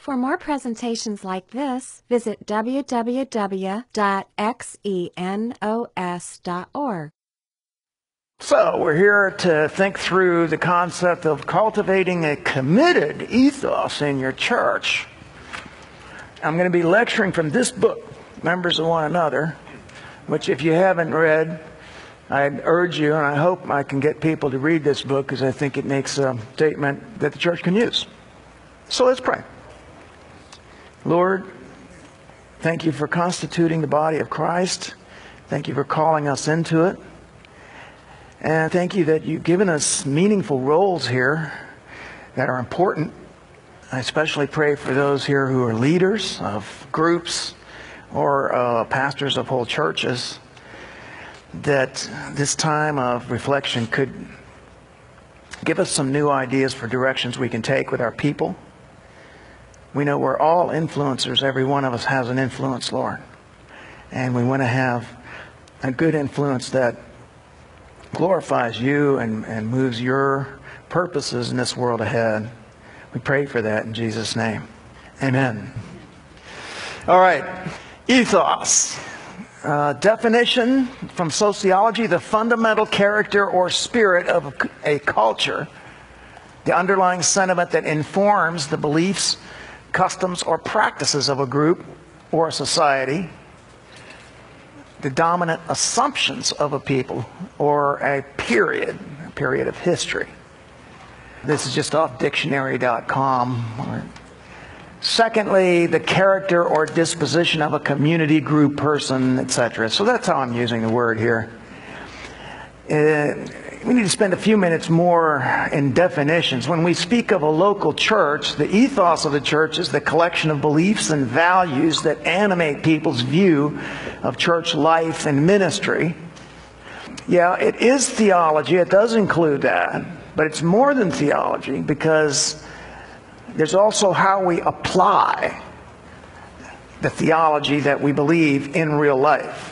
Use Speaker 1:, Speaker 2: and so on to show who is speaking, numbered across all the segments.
Speaker 1: For more presentations like this, visit www.xenos.org.
Speaker 2: So we're here to think through the concept of cultivating a committed ethos in your church. I'm going to be lecturing from this book, Members of One Another, which if you haven't read, I urge you, and I hope I can get people to read this book because I think it makes a statement that the church can use. So let's pray. Lord, thank you for constituting the body of Christ. Thank you for calling us into it. And thank you that you've given us meaningful roles here that are important. I especially pray for those here who are leaders of groups or pastors of whole churches, that this time of reflection could give us some new ideas for directions we can take with our people. We know we're all influencers. Every one of us has an influence, Lord. And we want to have a good influence that glorifies you and moves your purposes in this world ahead. We pray for that in Jesus' name. Amen. All right. Ethos. Definition from sociology: the fundamental character or spirit of a culture. The underlying sentiment that informs the beliefs, customs, or practices of a group or a society. The dominant assumptions of a people or a period of history. This is just off dictionary.com. Secondly, the character or disposition of a community, group, person, etc. So that's how I'm using the word here. We need to spend a few minutes more in definitions. When we speak of a local church, the ethos of the church is the collection of beliefs and values that animate people's view of church life and ministry. Yeah, it is theology. It does include that. But it's more than theology, because there's also how we apply the theology that we believe in real life.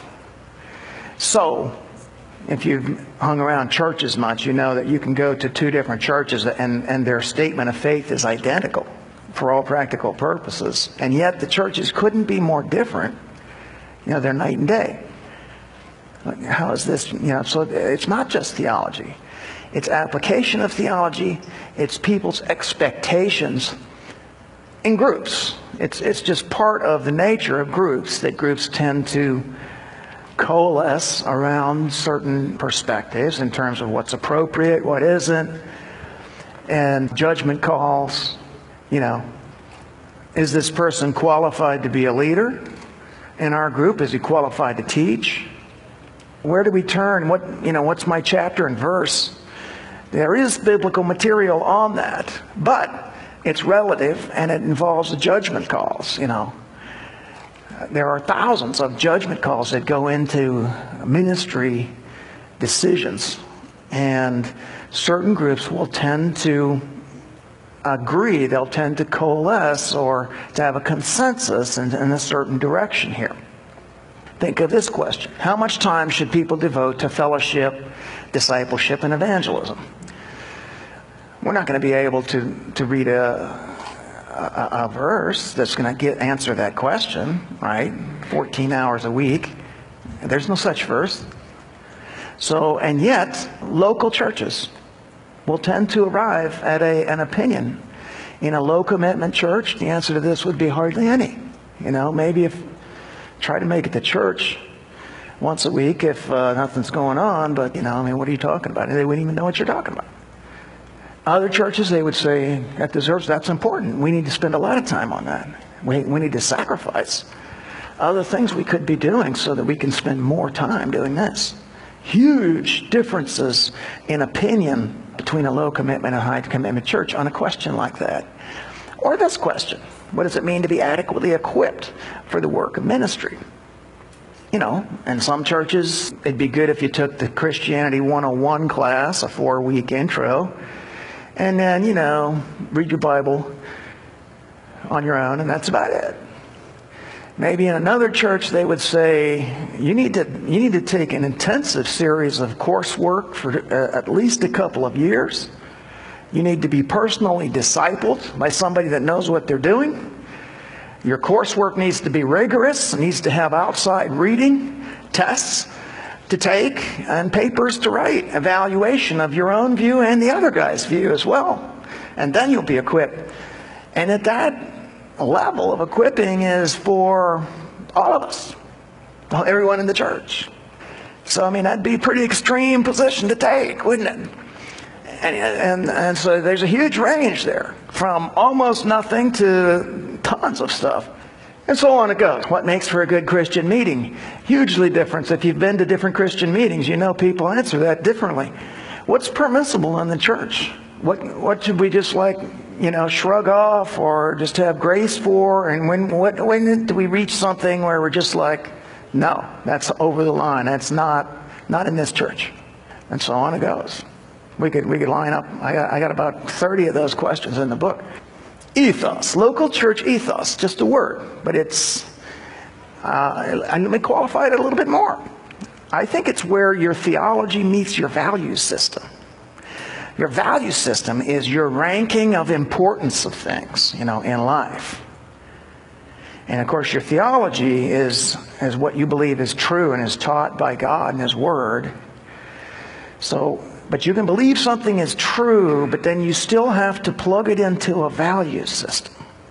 Speaker 2: So, if you've hung around churches much, you know that you can go to two different churches and their statement of faith is identical for all practical purposes. And yet the churches couldn't be more different. You know, they're night and day. How is this? You know, so it's not just theology. It's application of theology. It's people's expectations in groups. It's just part of the nature of groups, that groups tend to coalesce around certain perspectives in terms of what's appropriate, what isn't, and judgment calls. You know, is this person qualified to be a leader in our group? Is he qualified to teach? Where do we turn? What's my chapter and verse? There is biblical material on that, but it's relative and it involves the judgment calls. You know, there are thousands of judgment calls that go into ministry decisions, and certain groups will tend to agree, they'll tend to coalesce or to have a consensus in a certain direction here. Think of this question: how much time should people devote to fellowship, discipleship, and evangelism? We're not going to be able to read a verse that's going to answer that question, right? 14 hours a week. There's no such verse. So, and yet, local churches will tend to arrive at an opinion. In a low commitment church, the answer to this would be hardly any. You know, maybe try to make it to church once a week if nothing's going on, but, what are you talking about? They wouldn't even know what you're talking about. Other churches, they would say, at the church, that's important. We need to spend a lot of time on that. We need to sacrifice other things we could be doing so that we can spend more time doing this. Huge differences in opinion between a low commitment and a high commitment church on a question like that. Or this question: what does it mean to be adequately equipped for the work of ministry? In some churches, it'd be good if you took the Christianity 101 class, a 4-week intro, and then, read your Bible on your own, and that's about it. Maybe in another church they would say, you need to take an intensive series of coursework for at least a couple of years. You need to be personally discipled by somebody that knows what they're doing. Your coursework needs to be rigorous, needs to have outside reading, tests to take, and papers to write, evaluation of your own view and the other guy's view as well. And then you'll be equipped. And at that level of equipping is for all of us, everyone in the church. So, I mean, that'd be a pretty extreme position to take, wouldn't it? And so there's a huge range there, from almost nothing to tons of stuff. And so on it goes. What makes for a good Christian meeting? Hugely different. If you've been to different Christian meetings, you know people answer that differently. What's permissible in the church? What should we just shrug off or just have grace for? And when do we reach something where we're just like, no, that's over the line. That's not in this church. And so on it goes. We could line up. I got about 30 of those questions in the book. Ethos, local church ethos, just a word, but it's, let me qualify it a little bit more. I think it's where your theology meets your value system. Your value system is your ranking of importance of things, in life. And of course, your theology is what you believe is true and is taught by God and His Word. But you can believe something is true, but then you still have to plug it into a value system.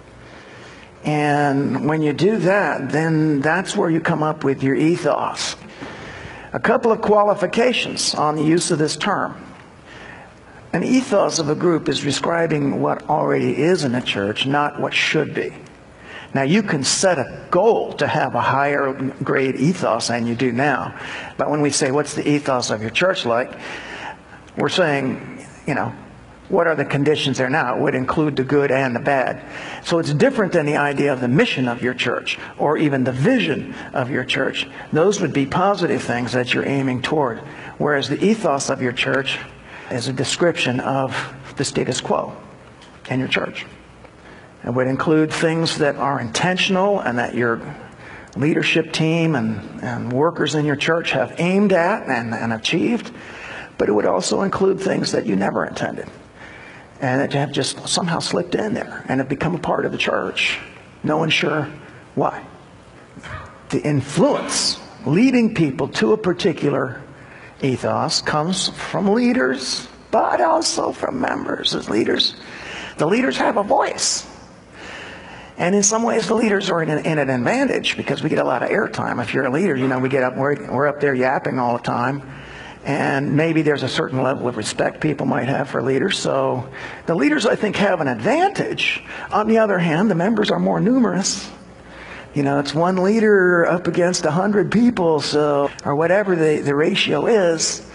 Speaker 2: And when you do that, then that's where you come up with your ethos. A couple of qualifications on the use of this term. An ethos of a group is describing what already is in a church, not what should be. Now, you can set a goal to have a higher grade ethos than you do now. But when we say, what's the ethos of your church like? We're saying, what are the conditions there now? It would include the good and the bad. So it's different than the idea of the mission of your church or even the vision of your church. Those would be positive things that you're aiming toward. Whereas the ethos of your church is a description of the status quo in your church. It would include things that are intentional and that your leadership team and workers in your church have aimed at and achieved. But it would also include things that you never intended and that have just somehow slipped in there and have become a part of the church. No one's sure why. The influence leading people to a particular ethos comes from leaders, but also from members. As leaders, the leaders have a voice. And in some ways, the leaders are in an advantage because we get a lot of airtime. If you're a leader, we get up, we're up there yapping all the time. And maybe there's a certain level of respect people might have for leaders. So the leaders, I think, have an advantage. On the other hand, the members are more numerous. It's one leader up against 100 people, or whatever the ratio is.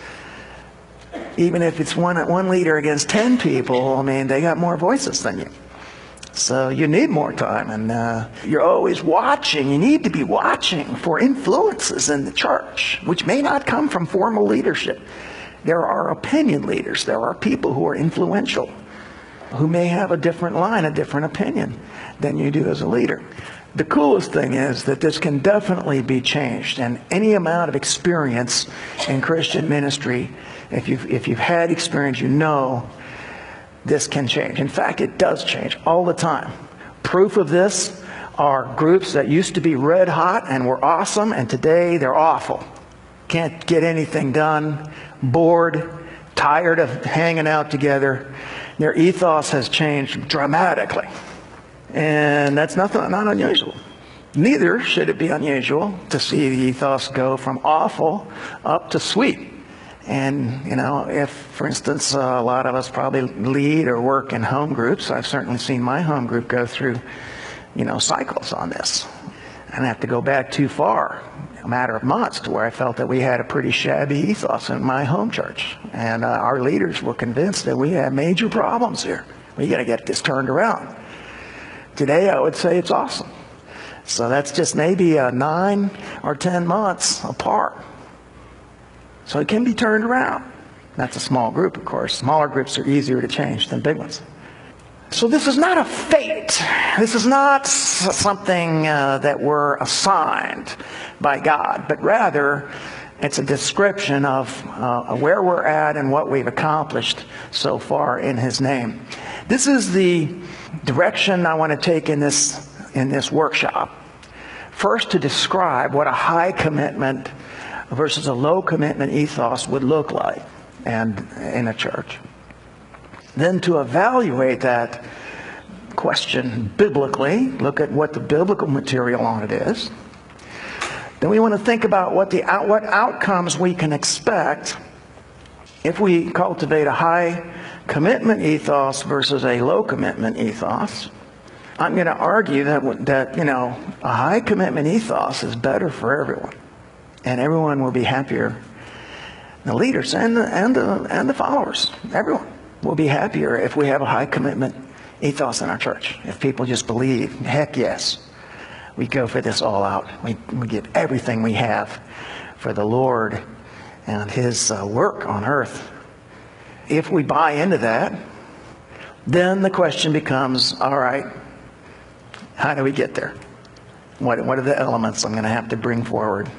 Speaker 2: Even if it's one leader against 10 people, they got more voices than you. So you need more time, and you're always watching. You need to be watching for influences in the church, which may not come from formal leadership. There are opinion leaders. There are people who are influential, who may have a different line, a different opinion than you do as a leader. The coolest thing is that this can definitely be changed, and any amount of experience in Christian ministry, if you've had experience, this can change. In fact, it does change all the time. Proof of this are groups that used to be red hot and were awesome, and today they're awful. Can't get anything done, bored, tired of hanging out together. Their ethos has changed dramatically. And that's not unusual. Neither should it be unusual to see the ethos go from awful up to sweet. And, if, for instance, a lot of us probably lead or work in home groups, I've certainly seen my home group go through, cycles on this. I don't have to go back too far, a matter of months, to where I felt that we had a pretty shabby ethos in my home church. And our leaders were convinced that we had major problems here. We got to get this turned around. Today, I would say it's awesome. So that's just maybe 9 or 10 months apart. So it can be turned around. That's a small group, of course. Smaller groups are easier to change than big ones. So this is not a fate. This is not something that we're assigned by God, but rather it's a description of where we're at and what we've accomplished so far in His name. This is the direction I want to take in this in this workshop. First, to describe what a high commitment versus a low commitment ethos would look like and in a church. Then to evaluate that question biblically, look at what the biblical material on it is. Then we want to think about what outcomes we can expect if we cultivate a high commitment ethos versus a low commitment ethos. I'm going to argue that a high commitment ethos is better for everyone, and everyone will be happier. The leaders and the followers, everyone will be happier if we have a high commitment ethos in our church. If people just believe, heck yes, we go for this all out. We give everything we have for the Lord and His work on earth. If we buy into that, then the question becomes, all right, how do we get there? What are the elements I'm going to have to bring forward?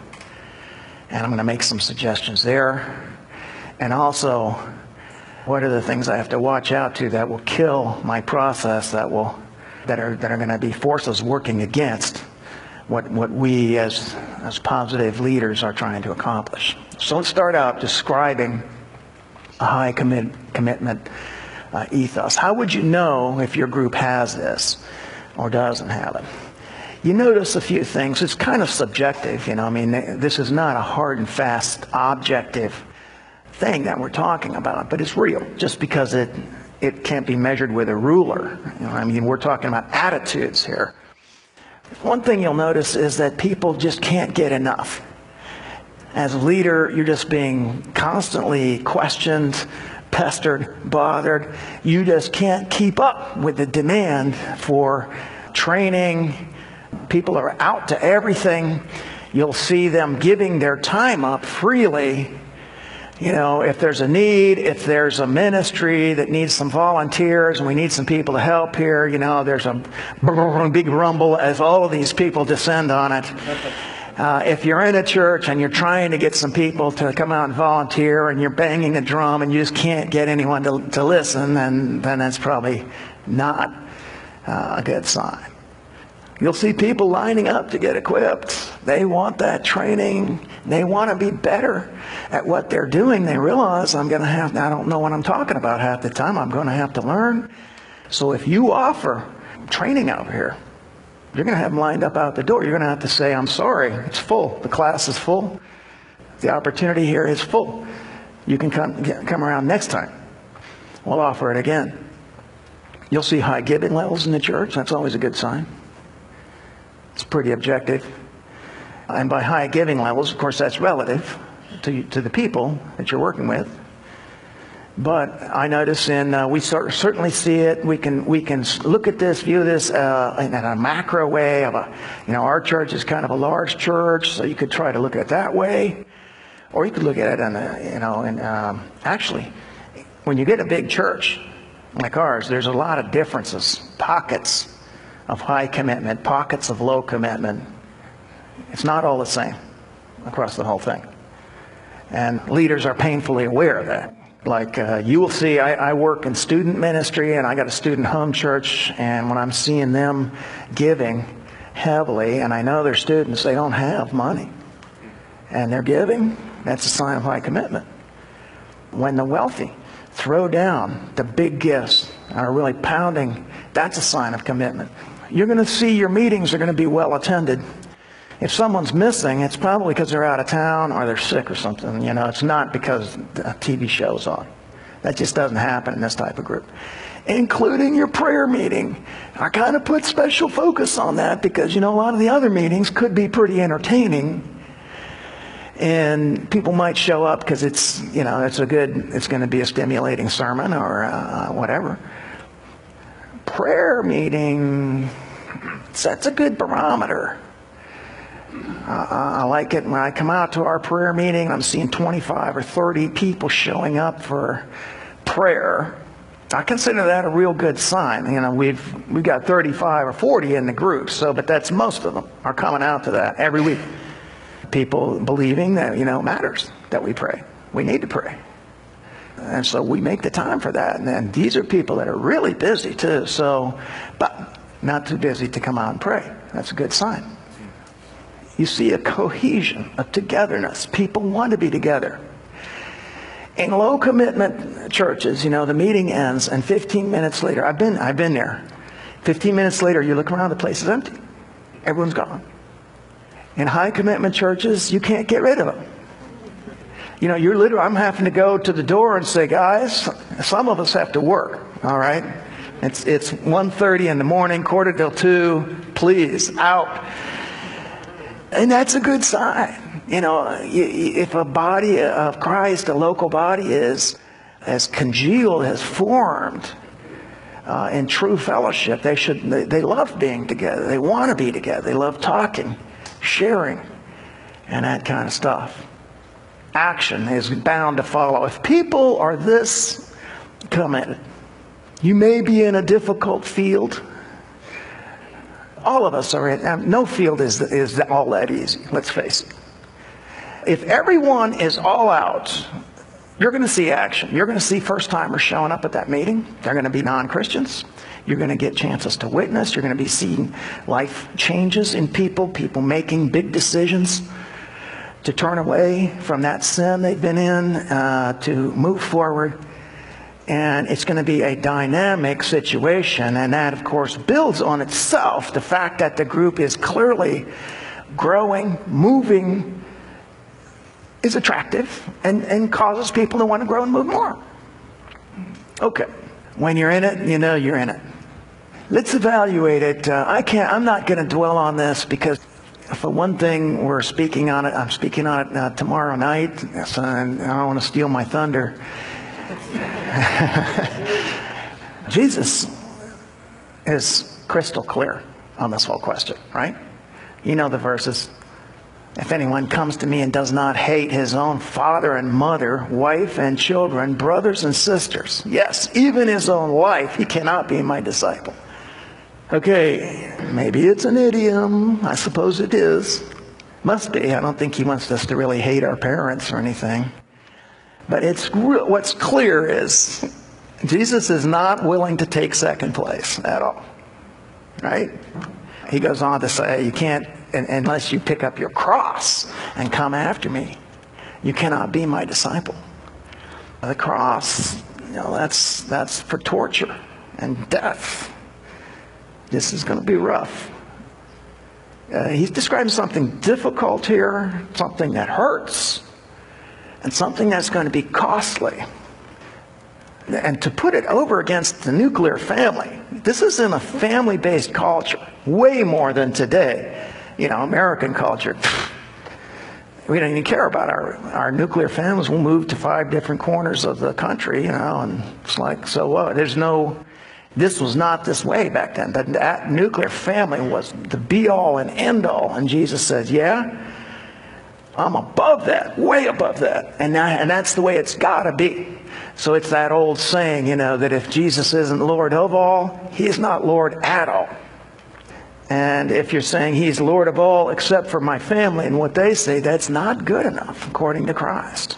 Speaker 2: And I'm going to make some suggestions there. And also, what are the things I have to watch out to that will kill my process, that are going to be forces working against what we as positive leaders are trying to accomplish. So let's start out describing a high commitment ethos. How would you know if your group has this or doesn't have it? You notice a few things. It's kind of subjective, this is not a hard and fast objective thing that we're talking about, but it's real just because it can't be measured with a ruler. We're talking about attitudes here. One thing you'll notice is that people just can't get enough. As a leader, you're just being constantly questioned, pestered, bothered. You just can't keep up with the demand for training. People are out to everything. You'll see them giving their time up freely. If there's a need, if there's a ministry that needs some volunteers and we need some people to help here, there's a big rumble as all of these people descend on it. If you're in a church and you're trying to get some people to come out and volunteer and you're banging the drum and you just can't get anyone to listen, then that's probably not a good sign. You'll see people lining up to get equipped. They want that training. They want to be better at what they're doing. They realize I don't know what I'm talking about half the time. I'm going to have to learn. So if you offer training out here, you're going to have them lined up out the door. You're going to have to say, I'm sorry, it's full. The class is full. The opportunity here is full. You can come around next time. We'll offer it again. You'll see high giving levels in the church. That's always a good sign. It's pretty objective. And by high giving levels, of course, that's relative to the people that you're working with. But I notice we certainly see it. We can look at this, view this in a macro way. Our church is kind of a large church, so you could try to look at it that way, or you could look at it actually, when you get a big church like ours, there's a lot of differences, pockets of high commitment, pockets of low commitment. It's not all the same across the whole thing. And leaders are painfully aware of that. Like you will see, I work in student ministry and I got a student home church, and when I'm seeing them giving heavily, and I know they're students, they don't have money, and they're giving, that's a sign of high commitment. When the wealthy throw down the big gifts and are really pounding, that's a sign of commitment. You're going to see your meetings are going to be well attended. If someone's missing, it's probably because they're out of town or they're sick or something. It's not because a TV show's on. That just doesn't happen in this type of group. Including your prayer meeting. I kind of put special focus on that because, a lot of the other meetings could be pretty entertaining. And people might show up because it's going to be a stimulating sermon or whatever. Prayer meeting, that's a good barometer. I like it when I come out to our prayer meeting, I'm seeing 25 or 30 people showing up for prayer. I consider that a real good sign. We've got 35 or 40 in the group, but that's most of them are coming out to that every week. People believing that, it matters that we pray. We need to pray. And so we make the time for that. And then these are people that are really busy too. But not too busy to come out and pray. That's a good sign. You see a cohesion, a togetherness. People want to be together. In low commitment churches, the meeting ends and 15 minutes later, I've been there. 15 minutes later, you look around, the place is empty. Everyone's gone. In high commitment churches, you can't get rid of them. You're literally, I'm having to go to the door and say, guys, some of us have to work, all right? It's 1:30 in the morning, 1:45, please, out. And that's a good sign. If a body of Christ, a local body is as congealed, as formed in true fellowship, they love being together. They want to be together. They love talking, sharing, and that kind of stuff. Action is bound to follow. If people are this committed, you may be in a difficult field. All of us are in. No field is all that easy, let's face it. If everyone is all out, you're going to see action. You're going to see first-timers showing up at that meeting. They're going to be non-Christians. You're going to get chances to witness. You're going to be seeing life changes in people making big decisions to turn away from that sin they've been in, to move forward. And it's going to be a dynamic situation. And that, of course, builds on itself the fact that the group is clearly growing, moving, is attractive, and causes people to want to grow and move more. Okay. When you're in it, you're in it. Let's evaluate it. I'm not going to dwell on this because, for one thing, we're speaking on it. I'm speaking on it tomorrow night, so I don't want to steal my thunder. Jesus is crystal clear on this whole question, right? You know the verses. If anyone comes to me and does not hate his own father and mother, wife and children, brothers and sisters, yes, even his own life, he cannot be my disciple. Okay, maybe it's an idiom. I suppose it is. Must be. I don't think he wants us to really hate our parents or anything. But what's clear is Jesus is not willing to take second place at all. Right? He goes on to say, you can't, unless you pick up your cross and come after me, you cannot be my disciple. The cross, that's for torture and death. This is going to be rough. He's describing something difficult here, something that hurts, and something that's going to be costly. And to put it over against the nuclear family, this is in a family-based culture, way more than today. American culture. We don't even care about our nuclear families. We'll move to 5 different corners of the country, and it's like, so what? This was not this way back then. But that nuclear family was the be-all and end-all. And Jesus says, yeah, I'm above that, way above that. And that's the way it's got to be. So it's that old saying, that if Jesus isn't Lord of all, he's not Lord at all. And if you're saying he's Lord of all except for my family and what they say, that's not good enough according to Christ.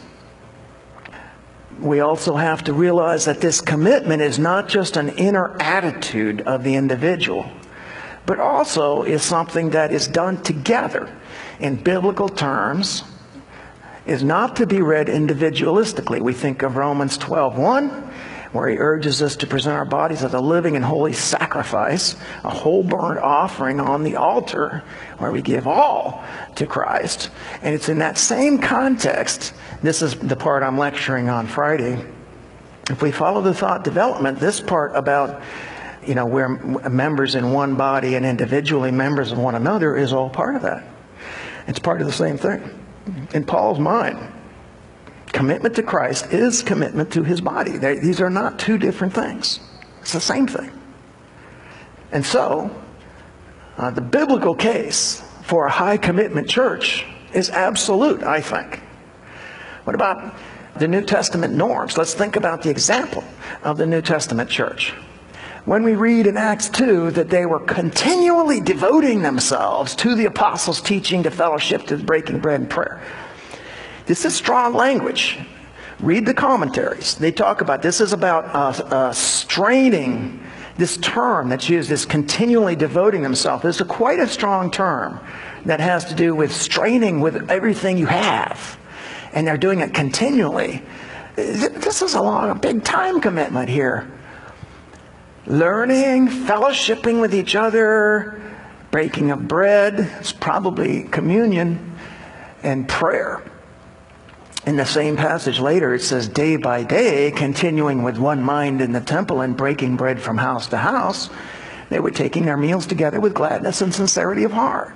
Speaker 2: We also have to realize that this commitment is not just an inner attitude of the individual, but also is something that is done together in biblical terms, is not to be read individualistically. We think of Romans 12:1, where he urges us to present our bodies as a living and holy sacrifice, a whole burnt offering on the altar, where we give all to Christ. And it's in that same context, this is the part I'm lecturing on Friday. If we follow the thought development, this part about, we're members in one body and individually members of one another is all part of that. It's part of the same thing. In Paul's mind, commitment to Christ is commitment to his body. These are not two different things. It's the same thing. And so, the biblical case for a high commitment church is absolute, I think. What about the New Testament norms? Let's think about the example of the New Testament church. When we read in Acts 2 that they were continually devoting themselves to the apostles' teaching, to fellowship, to breaking bread and prayer. This is strong language. Read the commentaries. They talk about this is about straining This term that's used is continually devoting themselves. It's quite a strong term that has to do with straining with everything you have. And they're doing it continually. This is a big time commitment here. Learning, fellowshipping with each other, breaking of bread, it's probably communion, and prayer. In the same passage later, it says, day by day, continuing with one mind in the temple and breaking bread from house to house, they were taking their meals together with gladness and sincerity of heart.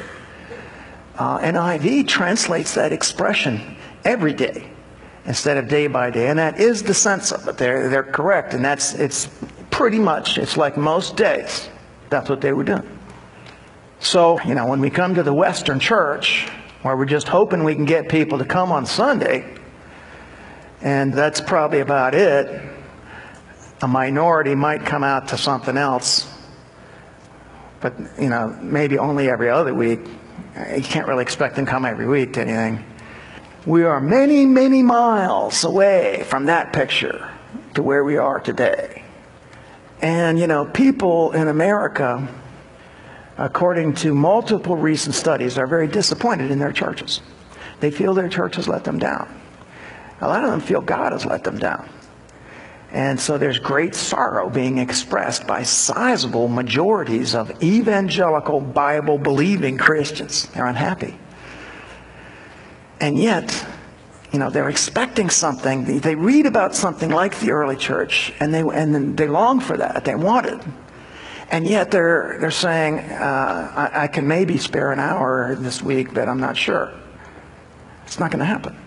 Speaker 2: NIV translates that expression every day instead of day by day, and that is the sense of it. They're correct, and it's pretty much, it's like most days. That's what they were doing. So, when we come to the Western church, where we're just hoping we can get people to come on Sunday, and that's probably about it. A minority might come out to something else, but, maybe only every other week. You can't really expect them to come every week to anything. We are many, many miles away from that picture to where we are today. And, people in America, according to multiple recent studies, are very disappointed in their churches. They feel their church has let them down. A lot of them feel God has let them down. And so there's great sorrow being expressed by sizable majorities of evangelical, Bible-believing Christians. They're unhappy. And yet, they're expecting something. They read about something like the early church, and they long for that. They want it. And yet they're saying, I can maybe spare an hour this week, but I'm not sure. It's not going to happen.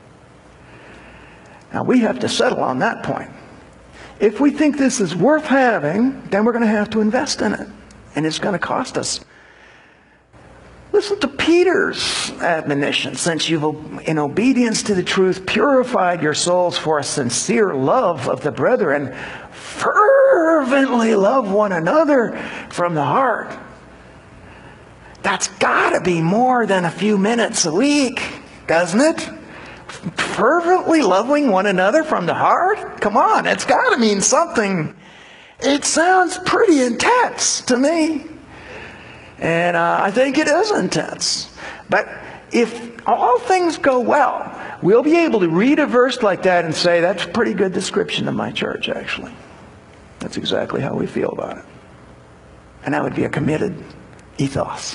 Speaker 2: Now, we have to settle on that point. If we think this is worth having, then we're going to have to invest in it. And it's going to cost us. Listen to Peter's admonition. Since you've, in obedience to the truth, purified your souls for a sincere love of the brethren, fervently love one another from the heart. That's got to be more than a few minutes a week, doesn't it? Fervently loving one another from the heart? Come on, it's got to mean something. It sounds pretty intense to me. And I think it is intense. But if all things go well, we'll be able to read a verse like that and say, that's a pretty good description of my church, actually. That's exactly how we feel about it. And that would be a committed ethos.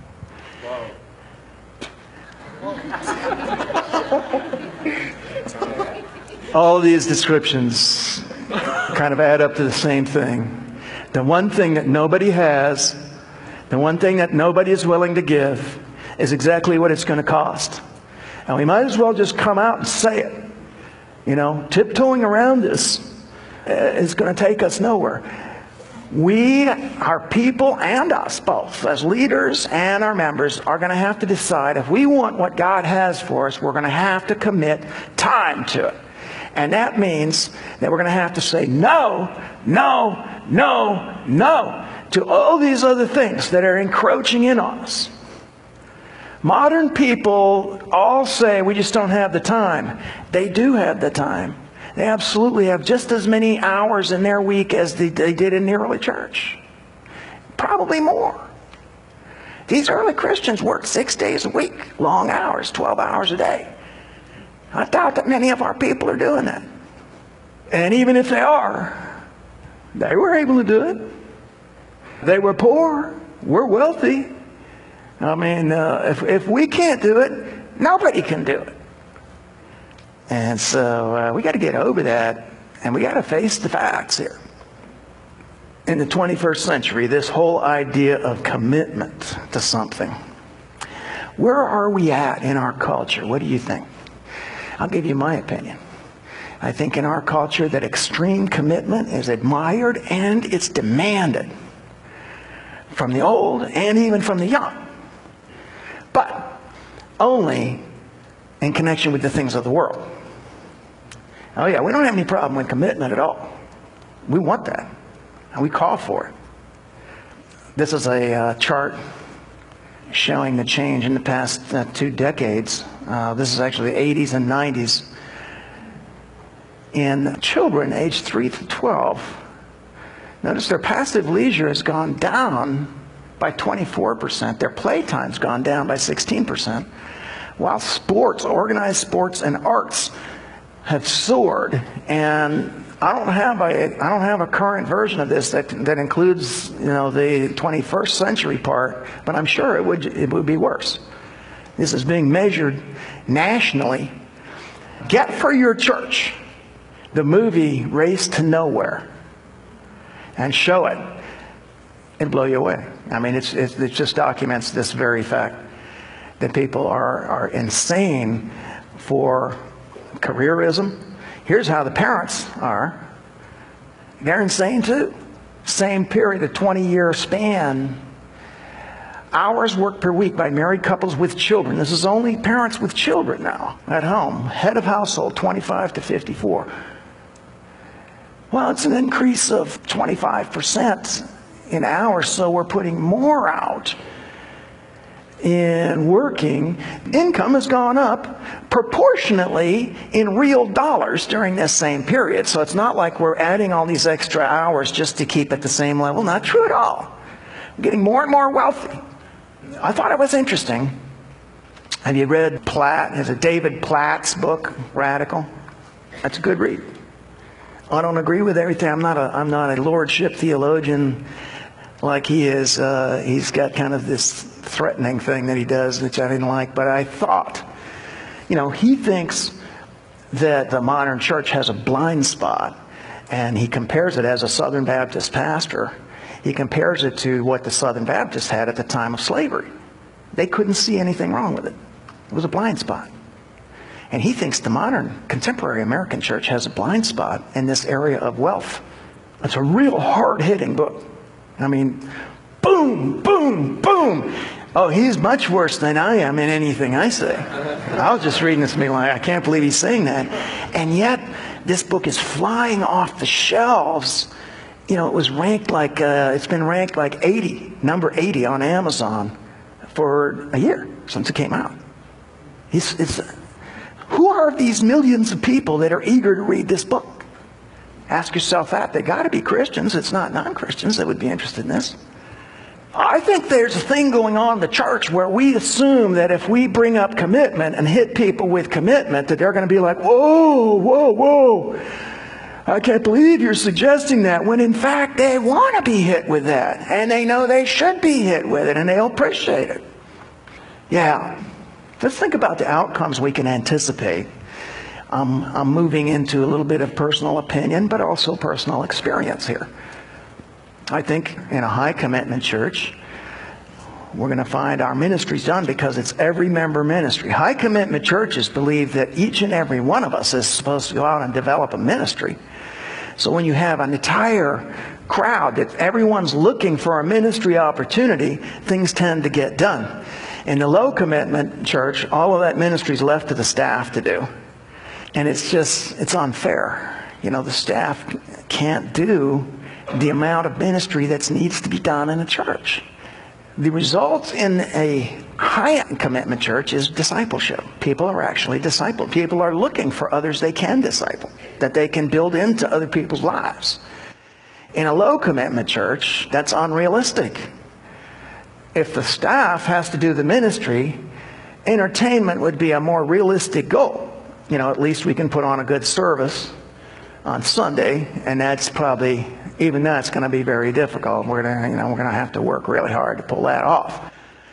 Speaker 2: All of these descriptions kind of add up to the same thing. The one thing that nobody has, the one thing that nobody is willing to give, is exactly what it's going to cost. And we might as well just come out and say it. Tiptoeing around this is going to take us nowhere. We, our people, and us both, as leaders and our members, are going to have to decide if we want what God has for us, we're going to have to commit time to it. And that means that we're going to have to say no, no, no, no to all these other things that are encroaching in on us. Modern people all say we just don't have the time. They do have the time. They absolutely have just as many hours in their week as they did in the early church. Probably more. These early Christians worked 6 days a week, long hours, 12 hours a day. I doubt that many of our people are doing that. And even if they are, they were able to do it. They were poor. We're wealthy. I mean, if we can't do it, nobody can do it. And so we got to get over that, and we got to face the facts here. In the 21st century, this whole idea of commitment to something, where are we at in our culture? What do you think? I'll give you my opinion. I think in our culture that extreme commitment is admired and it's demanded from the old and even from the young, but only in connection with the things of the world. Oh yeah, we don't have any problem with commitment at all. We want that, and we call for it. This is a chart showing the change in the past 2 decades. This is actually the 80s and 90s. In children aged 3 to 12, Notice their passive leisure has gone down by 24%. Their playtime's gone down by 16%. While sports, organized sports and arts have soared. And I don't have a current version of this that includes, the 21st century part, but I'm sure it would be worse. This is being measured nationally. Get for your church the movie Race to Nowhere and show it. It'll blow you away. I mean, it just documents this very fact that people are insane for careerism. Here's how the parents are. They're insane too. Same period, a 20-year span. Hours worked per week by married couples with children. This is only parents with children now at home. Head of household, 25 to 54. Well, it's an increase of 25% in hours, so we're putting more out in working. Income has gone up proportionately in real dollars during this same period. So it's not like we're adding all these extra hours just to keep at the same level. Not true at all. We're getting more and more wealthy. I thought it was interesting. Have you read Platt? Is it David Platt's book, Radical? That's a good read. I don't agree with everything. I'm not a lordship theologian like he is. He's got kind of this threatening thing that he does, which I didn't like. But I thought, he thinks that the modern church has a blind spot, and he compares it as a Southern Baptist pastor. He compares it to what the Southern Baptists had at the time of slavery. They couldn't see anything wrong with it. It was a blind spot. And he thinks the modern, contemporary American church has a blind spot in this area of wealth. It's a real hard-hitting book. I mean, boom, boom, boom. Oh, he's much worse than I am in anything I say. I was just reading this and being like, I can't believe he's saying that. And yet, this book is flying off the shelves. It was ranked like, it's been ranked like number 80 on Amazon for a year since it came out. Who are these millions of people that are eager to read this book? Ask yourself that. They got to be Christians. It's not non-Christians that would be interested in this. I think there's a thing going on in the church where we assume that if we bring up commitment and hit people with commitment, that they're going to be like, whoa, whoa, whoa. I can't believe you're suggesting that, when in fact they want to be hit with that. And they know they should be hit with it, and they'll appreciate it. Yeah. Let's think about the outcomes we can anticipate. I'm moving into a little bit of personal opinion, but also personal experience here. I think in a high commitment church, we're going to find our ministry's done because it's every member ministry. High commitment churches believe that each and every one of us is supposed to go out and develop a ministry. So when you have an entire crowd that everyone's looking for a ministry opportunity, things tend to get done. In the low commitment church, all of that ministry is left to the staff to do. And it's unfair. The staff can't do the amount of ministry that needs to be done in a church. The result in a high commitment church is discipleship. People are actually discipled. People are looking for others they can disciple, that they can build into other people's lives. In a low commitment church, that's unrealistic. If the staff has to do the ministry, entertainment would be a more realistic goal. At least we can put on a good service on Sunday, and that's probably, even that's going to be very difficult. We're going to have to work really hard to pull that off.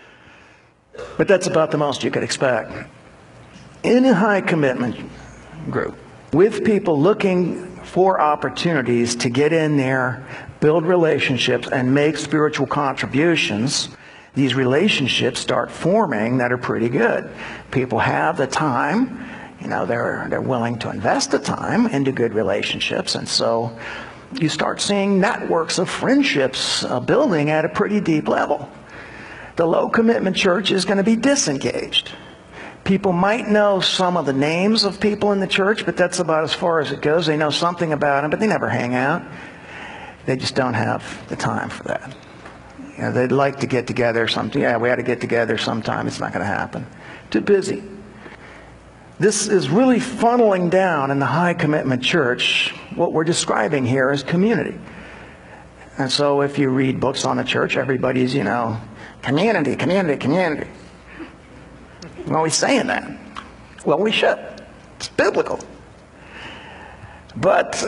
Speaker 2: But that's about the most you could expect. In a high commitment group, with people looking for opportunities to get in there, build relationships, and make spiritual contributions, these relationships start forming that are pretty good. People have the time, they're willing to invest the time into good relationships, and so you start seeing networks of friendships building at a pretty deep level. The low commitment church is going to be disengaged. People might know some of the names of people in the church, but that's about as far as it goes. They know something about them, but they never hang out. They just don't have the time for that. They'd like to get together sometime. Yeah, we had to get together sometime. It's not going to happen. Too busy. This is really funneling down in the high commitment church. What we're describing here is community. And so if you read books on the church, everybody's, community, community, community. We're always saying that. Well, we should. It's biblical. But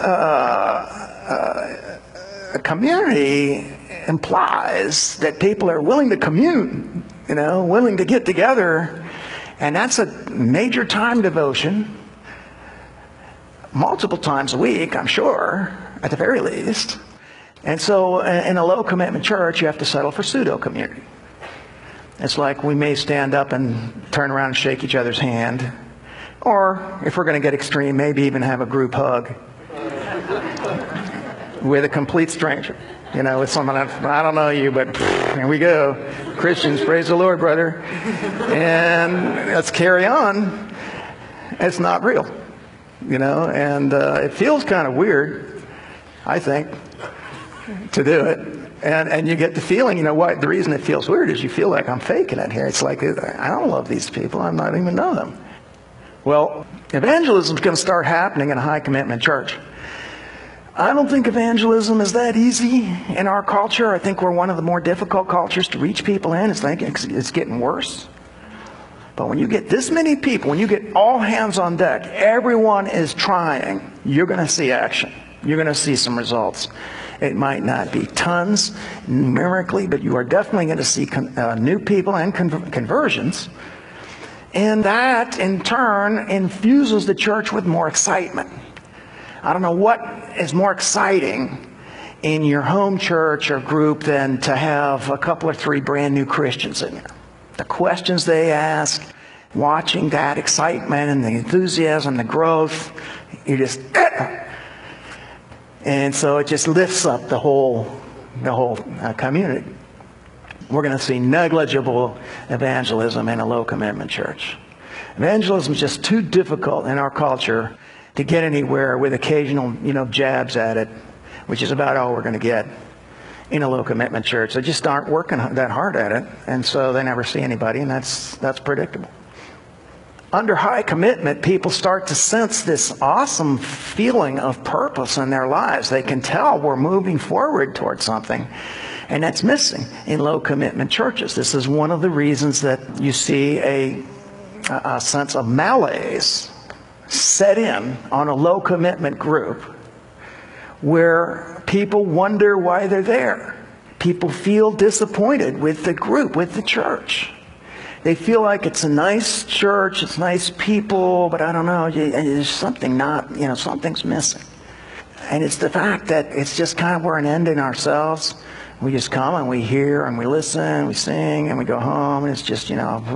Speaker 2: a community implies that people are willing to commune, willing to get together. And that's a major time devotion, multiple times a week, I'm sure, at the very least. And so in a low-commitment church, you have to settle for pseudo-community. It's like we may stand up and turn around and shake each other's hand. Or, if we're going to get extreme, maybe even have a group hug with a complete stranger. With someone, I don't know you, but here we go. Christians, praise the Lord, brother. And let's carry on. It's not real, and it feels kind of weird, I think, to do it. And you get the feeling, the reason it feels weird is you feel like I'm faking it here. It's like, I don't love these people. I don't even know them. Well, evangelism is going to start happening in a high-commitment church. I don't think evangelism is that easy in our culture. I think we're one of the more difficult cultures to reach people in. It's getting worse. But when you get this many people, when you get all hands on deck, everyone is trying, you're going to see action. You're going to see some results. It might not be tons numerically, but you are definitely going to see new people and conversions. And that, in turn, infuses the church with more excitement. I don't know what is more exciting in your home church or group than to have a couple or three brand new Christians in there. The questions they ask, watching that excitement and the enthusiasm, the growth, you just... And so it just lifts up the whole community. We're going to see negligible evangelism in a low-commitment church. Evangelism is just too difficult in our culture to get anywhere with occasional, jabs at it, which is about all we're going to get in a low-commitment church. They just aren't working that hard at it, and so they never see anybody, and that's predictable. Under high commitment, people start to sense this awesome feeling of purpose in their lives. They can tell we're moving forward towards something, and that's missing in low-commitment churches. This is one of the reasons that you see a sense of malaise set in on a low-commitment group where people wonder why they're there. People feel disappointed with the group, with the church. They feel like it's a nice church, it's nice people, but I don't know, there's something something's missing. And it's the fact that it's just kind of we're an end in ourselves. We just come and we hear and we listen, we sing and we go home, and it's just,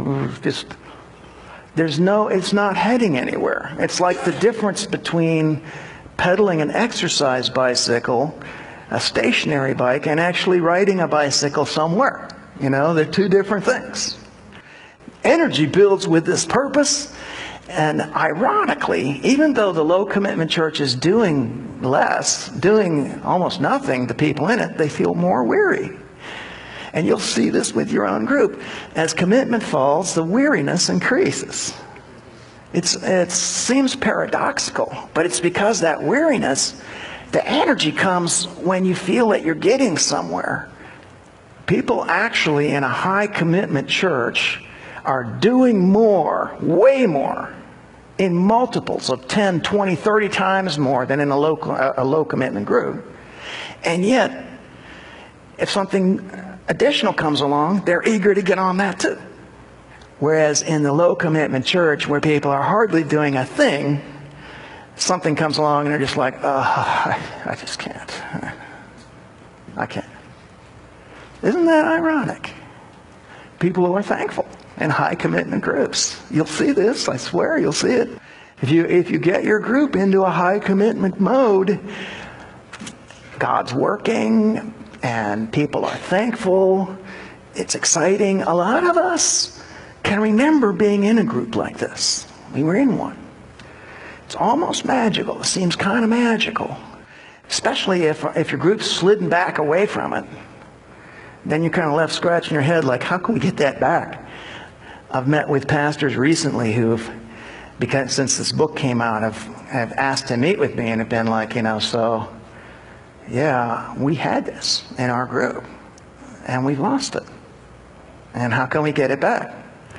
Speaker 2: it's not heading anywhere. It's like the difference between pedaling an exercise bicycle, a stationary bike, and actually riding a bicycle somewhere. They're two different things. Energy builds with this purpose, and ironically, even though the low-commitment church is doing less, doing almost nothing to people in it, they feel more weary. And you'll see this with your own group. As commitment falls, the weariness increases. It seems paradoxical, but it's because that weariness, the energy comes when you feel that you're getting somewhere. People actually in a high commitment church are doing more, way more, in multiples of 10, 20, 30 times more than in a low commitment group. And yet, if something additional comes along, they're eager to get on that too. Whereas in the low commitment church, where people are hardly doing a thing, something comes along and they're just like, I just can't. I can't. Isn't that ironic? People who are thankful in high commitment groups. You'll see this, I swear, you'll see it. If you get your group into a high commitment mode, God's working and people are thankful. It's exciting. A lot of us can remember being in a group like this. We were in one. It's almost magical. It seems kind of magical. Especially if your group's slidden back away from it. Then you're kind of left scratching your head like, how can we get that back? I've met with pastors recently who've, because since this book came out, have asked to meet with me and have been like, so yeah, we had this in our group, and we've lost it. And how can we get it back?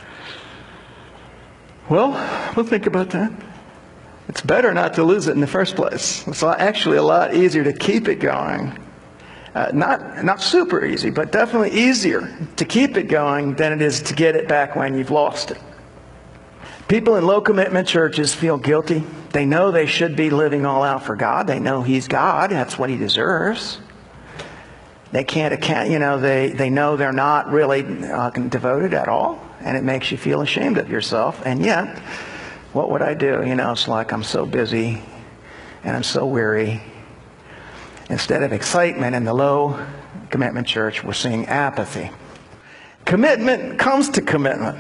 Speaker 2: Well, we'll think about that. It's better not to lose it in the first place. It's actually a lot easier to keep it going. Not super easy, but definitely easier to keep it going than it is to get it back when you've lost it. People in low commitment churches feel guilty. They know they should be living all out for God. They know He's God. That's what He deserves. They can't account, they know they're not really devoted at all. And it makes you feel ashamed of yourself. And yet, what would I do? It's like I'm so busy and I'm so weary. Instead of excitement in the low commitment church, we're seeing apathy. Commitment comes to commitment.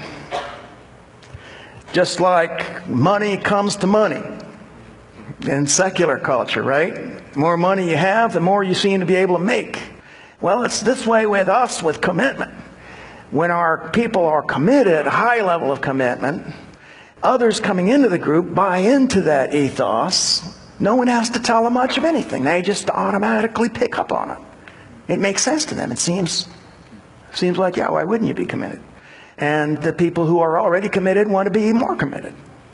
Speaker 2: Just like money comes to money in secular culture, right? The more money you have, the more you seem to be able to make. Well, it's this way with us with commitment. When our people are committed, a high level of commitment, others coming into the group buy into that ethos. No one has to tell them much of anything. They just automatically pick up on it. It makes sense to them. It seems like, yeah, why wouldn't you be committed? And the people who are already committed want to be more committed.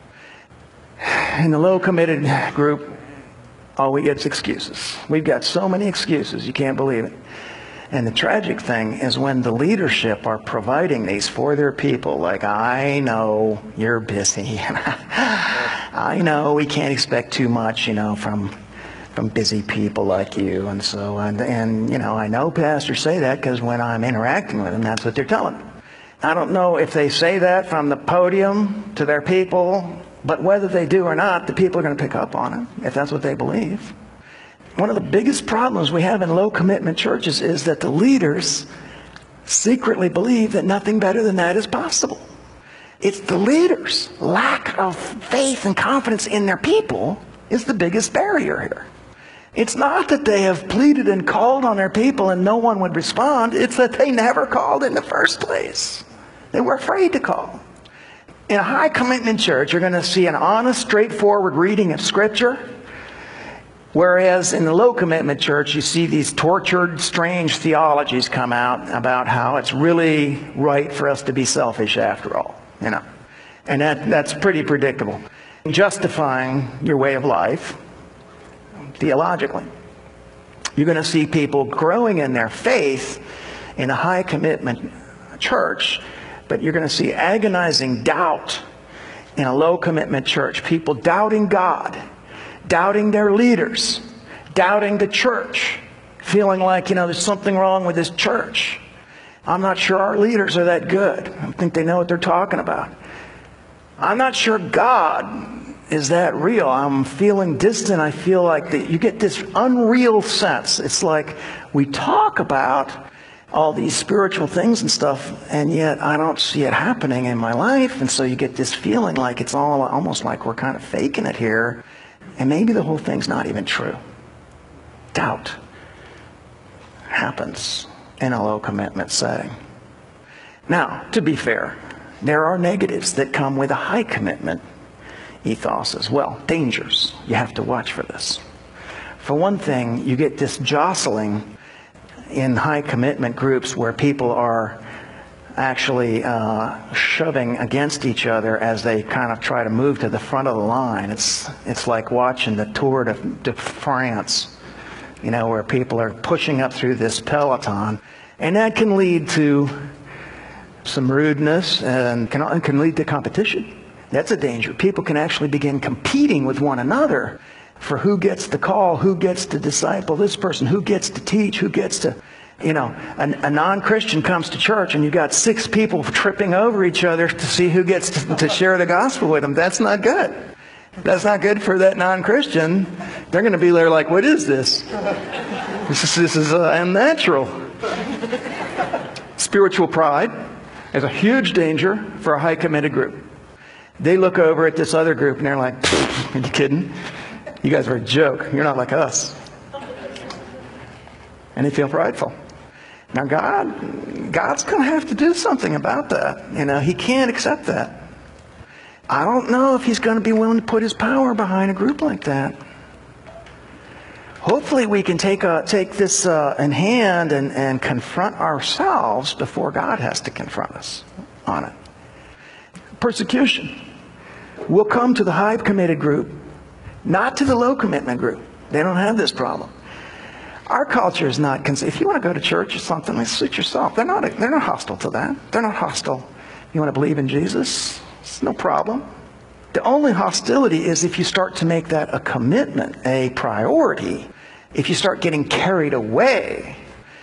Speaker 2: In the low committed group, all we get is excuses. We've got so many excuses, you can't believe it. And the tragic thing is when the leadership are providing these for their people, like, I know you're busy. I know we can't expect too much, from busy people like you. And so, and I know pastors say that because when I'm interacting with them, that's what they're telling me. I don't know if they say that from the podium to their people, but whether they do or not, the people are going to pick up on it, if that's what they believe. One of the biggest problems we have in low commitment churches is that the leaders secretly believe that nothing better than that is possible. It's the leaders' lack of faith and confidence in their people is the biggest barrier here. It's not that they have pleaded and called on their people and no one would respond. It's that they never called in the first place. They were afraid to call. In a high commitment church, you're going to see an honest, straightforward reading of Scripture. Whereas in the low commitment church, you see these tortured, strange theologies come out about how it's really right for us to be selfish after all, And that's pretty predictable. Justifying your way of life theologically. You're going to see people growing in their faith in a high commitment church, but you're going to see agonizing doubt in a low commitment church. People doubting God, doubting their leaders, doubting the church, feeling like, there's something wrong with this church. I'm not sure our leaders are that good. I don't think they know what they're talking about. I'm not sure God is that real. I'm feeling distant. I feel like you get this unreal sense. It's like we talk about all these spiritual things and stuff, and yet I don't see it happening in my life. And so you get this feeling like it's all almost like we're kind of faking it here. And maybe the whole thing's not even true. Doubt happens in a low commitment setting. Now, to be fair, there are negatives that come with a high commitment ethos as well. Dangers. You have to watch for this. For one thing, you get this jostling in high commitment groups where people are actually shoving against each other as they kind of try to move to the front of the line. It's like watching the Tour de France, where people are pushing up through this peloton. And that can lead to some rudeness and can lead to competition. That's a danger. People can actually begin competing with one another for who gets the call, who gets to disciple this person, who gets to teach, who gets to... a non-Christian comes to church and you've got 6 people tripping over each other to see who gets to share the gospel with them. That's not good. That's not good for that non-Christian. They're going to be there like, what is this? This is unnatural. Spiritual pride is a huge danger for a high committed group. They look over at this other group and they're like, are you kidding? You guys are a joke. You're not like us. And they feel prideful. Now God's going to have to do something about that. He can't accept that. I don't know if He's going to be willing to put His power behind a group like that. hopefully we can take this in hand and confront ourselves before God has to confront us on it. Persecution will come to the high committed group, not to the low commitment group. They don't have this problem. Our culture is not, if you want to go to church or something, suit yourself. They're not hostile to that. They're not hostile. You want to believe in Jesus? It's no problem. The only hostility is if you start to make that a commitment, a priority. If you start getting carried away,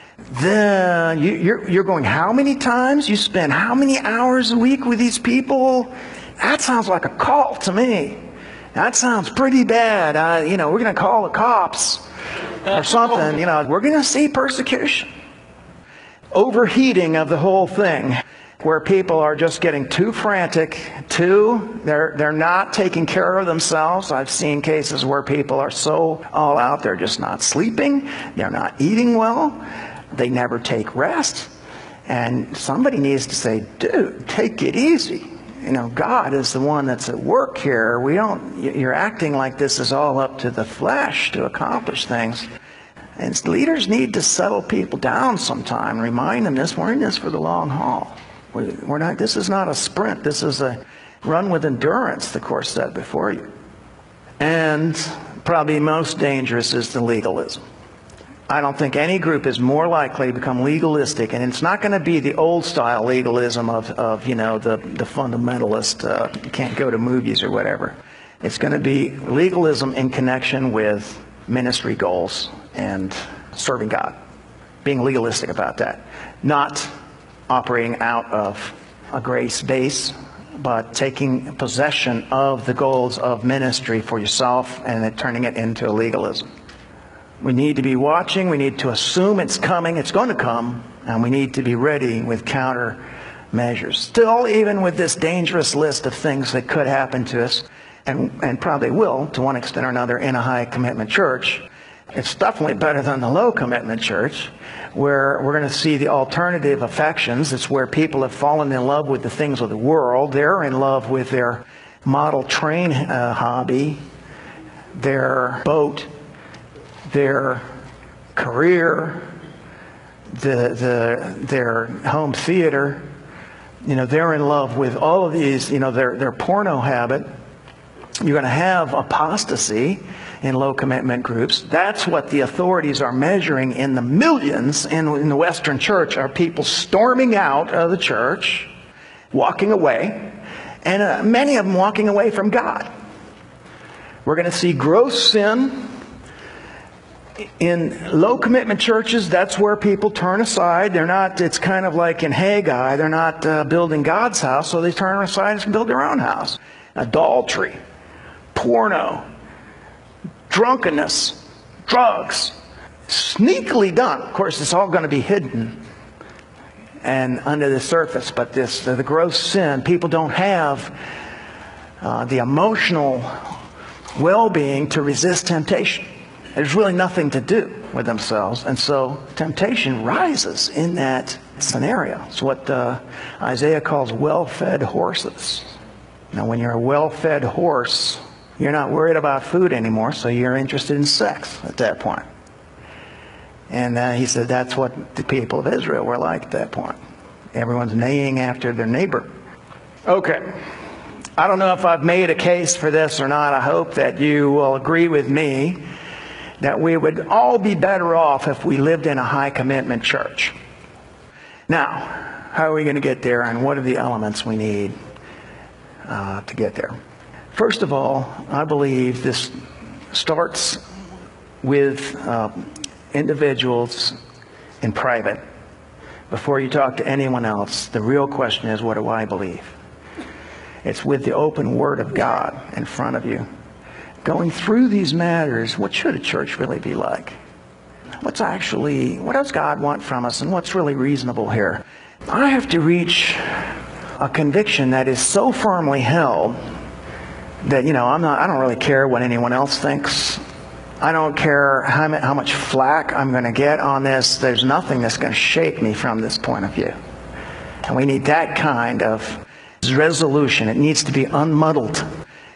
Speaker 2: then you're going, how many times? You spend how many hours a week with these people? That sounds like a cult to me. That sounds pretty bad. We're going to call the cops or something. We're going to see persecution. Overheating of the whole thing, where people are just getting too frantic, they're not taking care of themselves. I've seen cases where people are so all out, they're just not sleeping, they're not eating well, they never take rest. And somebody needs to say, dude, take it easy. God is the one that's at work here. You're acting like this is all up to the flesh to accomplish things. And leaders need to settle people down sometime, remind them we're in this for the long haul. This is not a sprint. This is a run with endurance, the course set before you. And probably most dangerous is the legalism. I don't think any group is more likely to become legalistic, and it's not going to be the old style legalism of the fundamentalist, you can't go to movies or whatever. It's going to be legalism in connection with ministry goals and serving God. Being legalistic about that. Not operating out of a grace base, but taking possession of the goals of ministry for yourself and then turning it into a legalism. We need to be watching. We need to assume it's coming. It's going to come. And we need to be ready with countermeasures. Still, even with this dangerous list of things that could happen to us, and probably will to one extent or another in a high commitment church, it's definitely better than the low commitment church, where we're going to see the alternative affections. It's where people have fallen in love with the things of the world. They're in love with their model train hobby, their boat, their career, their home theater. They're in love with all of these, their porno habit. You're going to have apostasy in low commitment groups. That's what the authorities are measuring in the millions in the Western church, are people storming out of the church, walking away, and many of them walking away from God. We're going to see gross sin in low commitment churches. That's where people turn aside. It's kind of like in Haggai, they're not building God's house, so they turn aside and build their own house. Adultery, porno, drunkenness, drugs, sneakily done. Of course, it's all going to be hidden and under the surface, but the gross sin, people don't have the emotional well-being to resist temptation. There's really nothing to do with themselves, and so temptation rises in that scenario. It's what Isaiah calls well-fed horses. Now, when you're a well-fed horse, you're not worried about food anymore, so you're interested in sex at that point. And he said that's what the people of Israel were like at that point. Everyone's neighing after their neighbor. Okay. I don't know if I've made a case for this or not. I hope that you will agree with me that we would all be better off if we lived in a high commitment church. Now, how are we going to get there, and what are the elements we need to get there? First of all, I believe this starts with individuals in private. Before you talk to anyone else, the real question is, what do I believe? It's with the open Word of God in front of you. Going through these matters, what should a church really be like? What does God want from us, and what's really reasonable here? I have to reach a conviction that is so firmly held that, I don't really care what anyone else thinks. I don't care how much flack I'm going to get on this. There's nothing that's going to shake me from this point of view. And we need that kind of resolution. It needs to be unmuddled.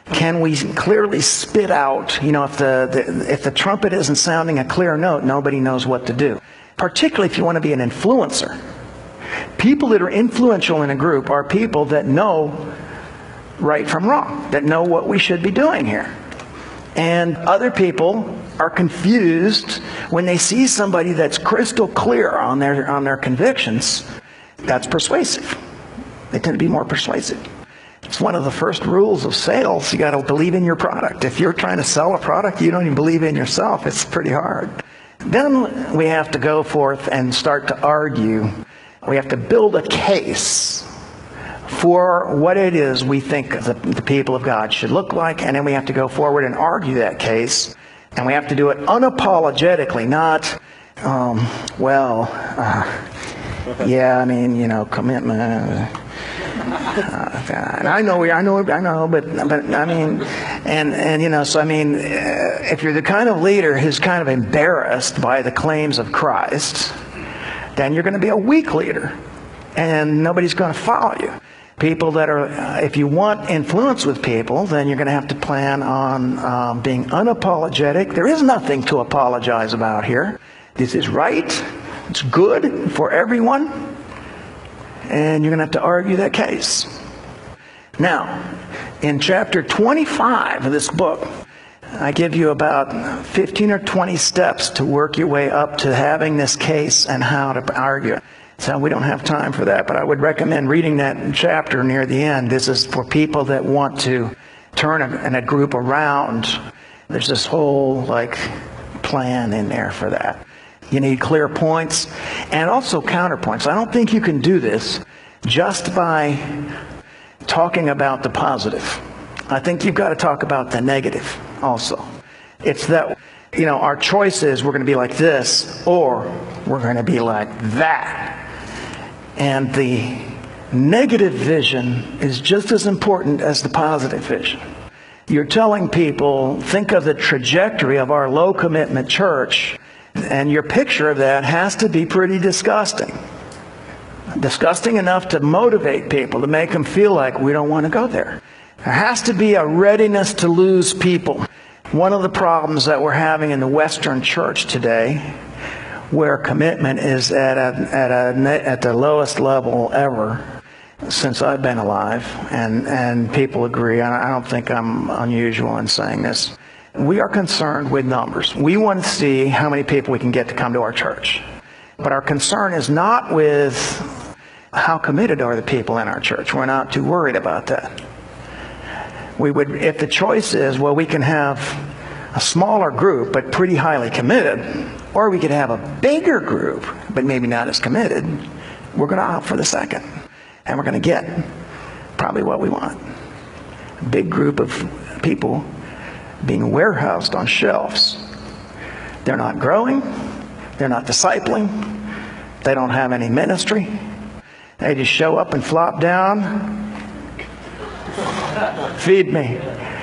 Speaker 2: Can we clearly spit out, if the trumpet isn't sounding a clear note, nobody knows what to do. Particularly if you want to be an influencer. People that are influential in a group are people that know right from wrong, that know what we should be doing here. And other people are confused when they see somebody that's crystal clear on their convictions. That's persuasive. They tend to be more persuasive. It's one of the first rules of sales. You got to believe in your product. If you're trying to sell a product you don't even believe in yourself, it's pretty hard. Then we have to go forth and start to argue. We have to build a case for what it is we think the people of God should look like, and then we have to go forward and argue that case. And we have to do it unapologetically, not, commitment. I know, but I mean, if you're the kind of leader who's kind of embarrassed by the claims of Christ, then you're going to be a weak leader, and nobody's going to follow you. People that are, if you want influence with people, then you're going to have to plan on being unapologetic. There is nothing to apologize about here. This is right. It's good for everyone. And you're going to have to argue that case. Now, in chapter 25 of this book, I give you about 15 or 20 steps to work your way up to having this case and how to argue it. So we don't have time for that, but I would recommend reading that chapter near the end. This is for people that want to turn a group around. There's this whole plan in there for that. You need clear points and also counterpoints. I don't think you can do this just by talking about the positive. I think you've got to talk about the negative also. It's that, our choice is we're going to be like this or we're going to be like that. And the negative vision is just as important as the positive vision. You're telling people, think of the trajectory of our low commitment church, and your picture of that has to be pretty disgusting. Disgusting enough to motivate people, to make them feel like we don't want to go there. There has to be a readiness to lose people. One of the problems that we're having in the Western church today, where commitment is at the lowest level ever since I've been alive, and people agree, and I don't think I'm unusual in saying this. We are concerned with numbers. We want to see how many people we can get to come to our church. But our concern is not with how committed are the people in our church. We're not too worried about that. If the choice is, we can have a smaller group but pretty highly committed, or we could have a bigger group but maybe not as committed, we're going to opt for the second. And we're going to get probably what we want. A big group of people being warehoused on shelves. They're not growing. They're not discipling. They don't have any ministry. They just show up and flop down. Feed me.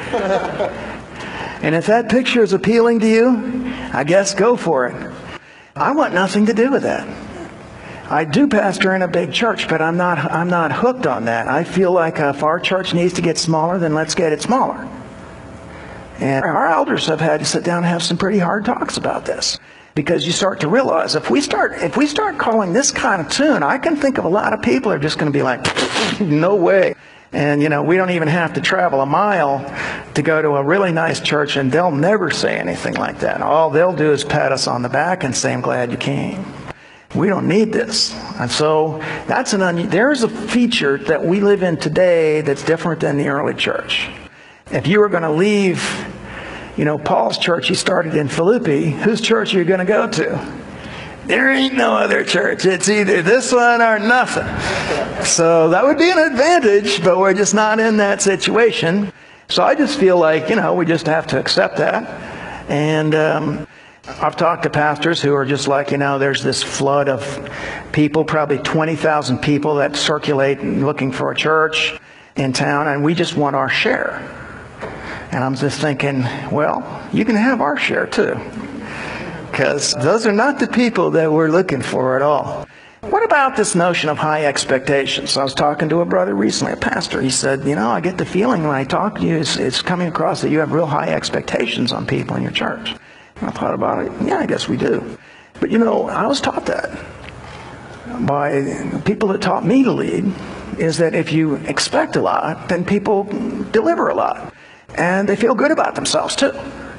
Speaker 2: And if that picture is appealing to you, I guess go for it. I want nothing to do with that. I do pastor in a big church, but I'm not hooked on that. I feel like if our church needs to get smaller, then let's get it smaller. And our elders have had to sit down and have some pretty hard talks about this. Because you start to realize if we start calling this kind of tune, I can think of a lot of people are just going to be like, no way. And, we don't even have to travel a mile to go to a really nice church, and they'll never say anything like that. All they'll do is pat us on the back and say, I'm glad you came. We don't need this. And so there's a feature that we live in today that's different than the early church. If you were going to leave, Paul's church he started in Philippi, whose church are you going to go to? There ain't no other church. It's either this one or nothing. So that would be an advantage, but we're just not in that situation. So I just feel like, we just have to accept that. And I've talked to pastors who are just like, there's this flood of people, probably 20,000 people that circulate looking for a church in town, and we just want our share. And I'm just thinking, you can have our share too. Because those are not the people that we're looking for at all. What about this notion of high expectations? I was talking to a brother recently, a pastor. He said, I get the feeling when I talk to you, it's coming across that you have real high expectations on people in your church. And I thought about it. Yeah, I guess we do. But I was taught that by people that taught me to lead, is that if you expect a lot, then people deliver a lot. And they feel good about themselves too.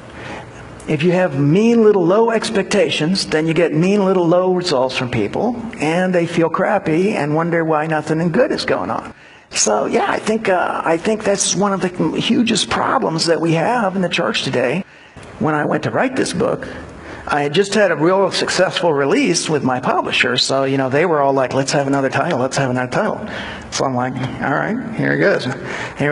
Speaker 2: If you have mean little low expectations, then you get mean little low results from people, and they feel crappy and wonder why nothing good is going on. So yeah, I think that's one of the hugest problems that we have in the church today. When I went to write this book, I had just had a real successful release with my publisher, so they were all like, let's have another title, let's have another title. So I'm like, all right, here it goes. Here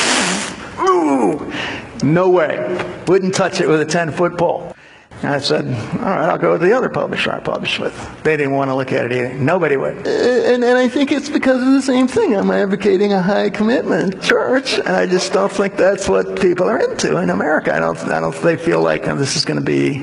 Speaker 2: I, ooh, no way. Wouldn't touch it with a 10-foot pole. And I said, all right, I'll go with the other publisher I published with. They didn't want to look at it either. Nobody would. And I think it's because of the same thing. I'm advocating a high commitment church, and I just don't think that's what people are into in America. I don't they feel like this is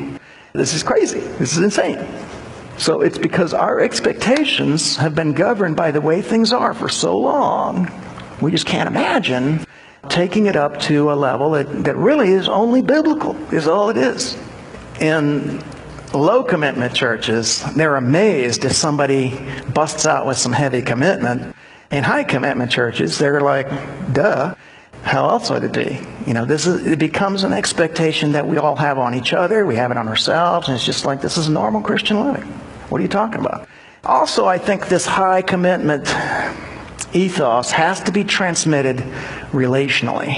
Speaker 2: crazy. This is insane. So it's because our expectations have been governed by the way things are for so long, we just can't imagine taking it up to a level that really is only biblical, is all it is. In low commitment churches, they're amazed if somebody busts out with some heavy commitment. In high commitment churches, they're like, duh, how else would it be? It becomes an expectation that we all have on each other, we have it on ourselves, and it's just like, this is normal Christian living. What are you talking about? Also, I think this high commitment ethos has to be transmitted relationally.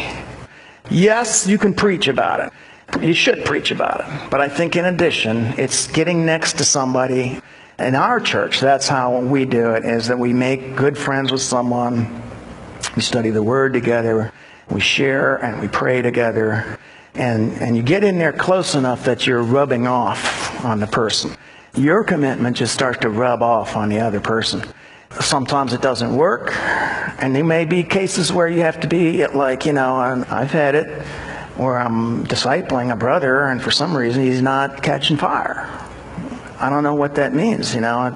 Speaker 2: Yes, you can preach about it. You should preach about it. But I think in addition, it's getting next to somebody. In our church, that's how we do it, is that we make good friends with someone. We study the Word together. We share and we pray together. And you get in there close enough that you're rubbing off on the person. Your commitment just starts to rub off on the other person. Sometimes it doesn't work, and there may be cases where you have to be like, I've had it, where I'm discipling a brother, and for some reason he's not catching fire. I don't know what that means, Am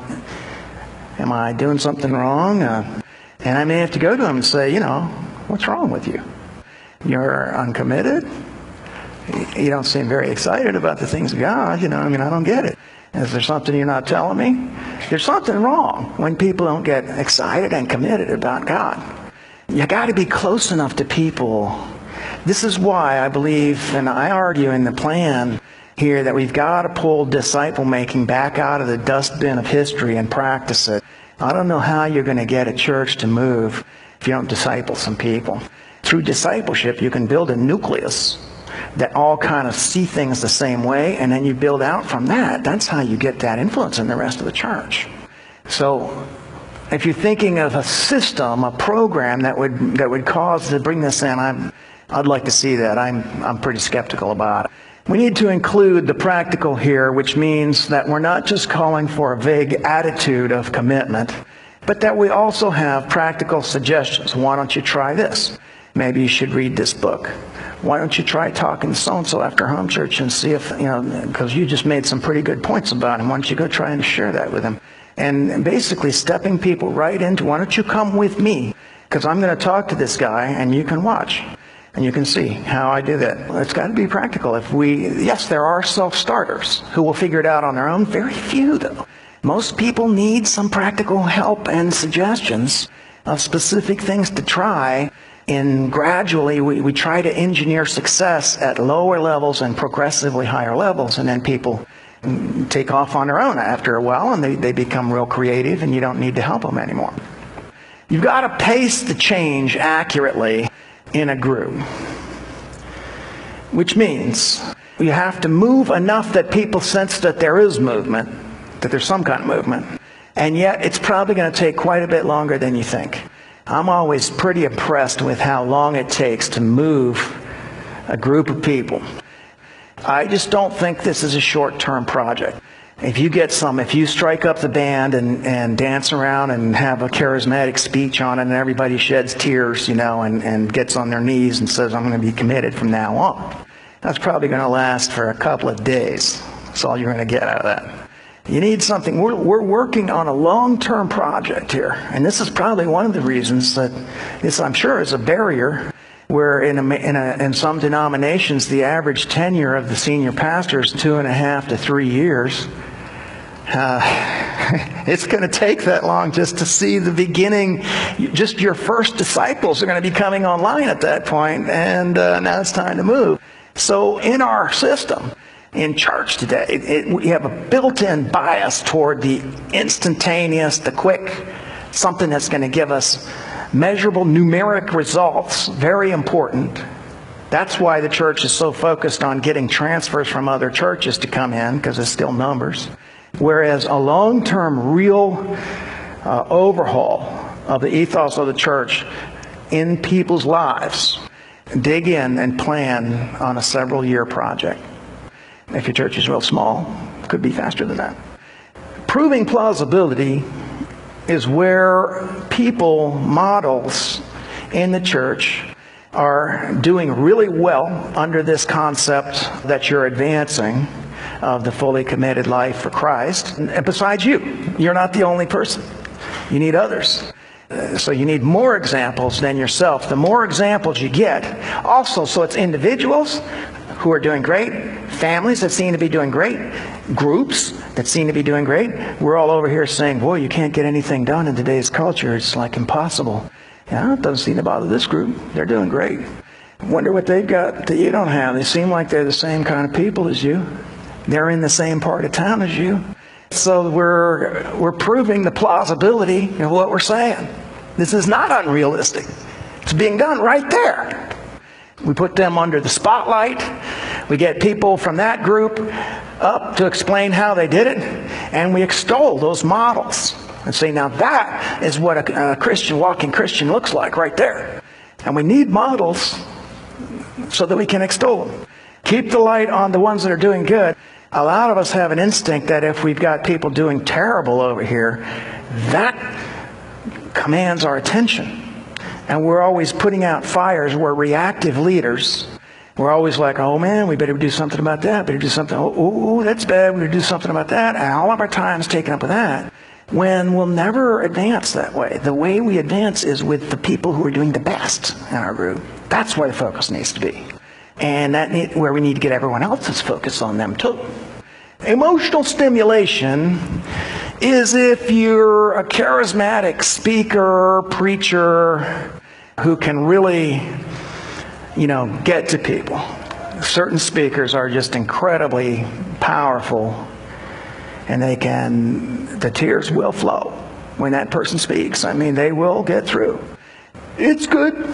Speaker 2: I doing something wrong? And I may have to go to him and say, what's wrong with you? You're uncommitted? You don't seem very excited about the things of God, I don't get it. Is there something you're not telling me? There's something wrong when people don't get excited and committed about God. You got to be close enough to people. This is why I believe, and I argue in the plan here, that we've got to pull disciple making back out of the dustbin of history and practice it. I don't know how you're going to get a church to move if you don't disciple some people. Through discipleship, you can build a nucleus that all kind of see things the same way, and then you build out from that. That's how you get that influence in the rest of the church. So if you're thinking of a system, a program that would cause to bring this in, I'd like to see that. I'm pretty skeptical about it. We need to include the practical here, which means that we're not just calling for a vague attitude of commitment, but that we also have practical suggestions. Why don't you try this? Maybe you should read this book. Why don't you try talking to so-and-so after home church and see if, because you just made some pretty good points about him. Why don't you go try and share that with him? And basically stepping people right into, why don't you come with me? Because I'm going to talk to this guy and you can watch. And you can see how I do that. It's got to be practical. Yes, there are self-starters who will figure it out on their own. Very few, though. Most people need some practical help and suggestions of specific things to try. And gradually, we try to engineer success at lower levels and progressively higher levels. And then people take off on their own after a while, and they become real creative, and you don't need to help them anymore. You've got to pace the change accurately in a group, which means you have to move enough that people sense that there is movement, that there's some kind of movement, and yet it's probably going to take quite a bit longer than you think. I'm always pretty impressed with how long it takes to move a group of people. I just don't think this is a short-term project. If you strike up the band and dance around and have a charismatic speech on it, and everybody sheds tears, and gets on their knees and says, I'm going to be committed from now on, that's probably going to last for a couple of days. That's all you're going to get out of that. You need something. We're working on a long-term project here. And this is probably one of the reasons that this, I'm sure, is a barrier where in some denominations the average tenure of the senior pastor is 2.5 to 3 years. It's going to take that long just to see the beginning. Just your first disciples are going to be coming online at that point, and now it's time to move. So in our system, in church today, we have a built-in bias toward the instantaneous, the quick, something that's going to give us measurable numeric results. Very important. That's why the church is so focused on getting transfers from other churches to come in, because it's still numbers. Whereas a long-term real overhaul of the ethos of the church in people's lives, dig in and plan on a several-year project. If your church is real small, it could be faster than that. Proving plausibility is where people, models in the church, are doing really well under this concept that you're advancing of the fully committed life for Christ. And besides you're not the only person. You need others. So you need more examples than yourself. The more examples you get, also, so it's individuals who are doing great, families that seem to be doing great, groups that seem to be doing great. We're all over here saying, boy, you can't get anything done in today's culture. It's like impossible. Yeah, it doesn't seem to bother this group. They're doing great. Wonder what they've got that you don't have. They seem like they're the same kind of people as you. They're in the same part of town as you. So we're proving the plausibility of what we're saying. This is not unrealistic. It's being done right there. We put them under the spotlight. We get people from that group up to explain how they did it. And we extol those models and say, now that is what a Christian, walking Christian looks like right there. And we need models so that we can extol them. Keep the light on the ones that are doing good. A lot of us have an instinct that if we've got people doing terrible over here, that commands our attention. And we're always putting out fires. We're reactive leaders. We're always like, oh man, we better do something about that. Better do something. Oh, that's bad. We better do something about that. And all of our time's taken up with that. When we'll never advance that way. The way we advance is with the people who are doing the best in our group. That's where the focus needs to be. And where we need to get everyone else's focus on them too. Emotional stimulation is if you're a charismatic speaker, preacher, who can really, get to people. Certain speakers are just incredibly powerful, and the tears will flow when that person speaks. I mean, they will get through. It's good.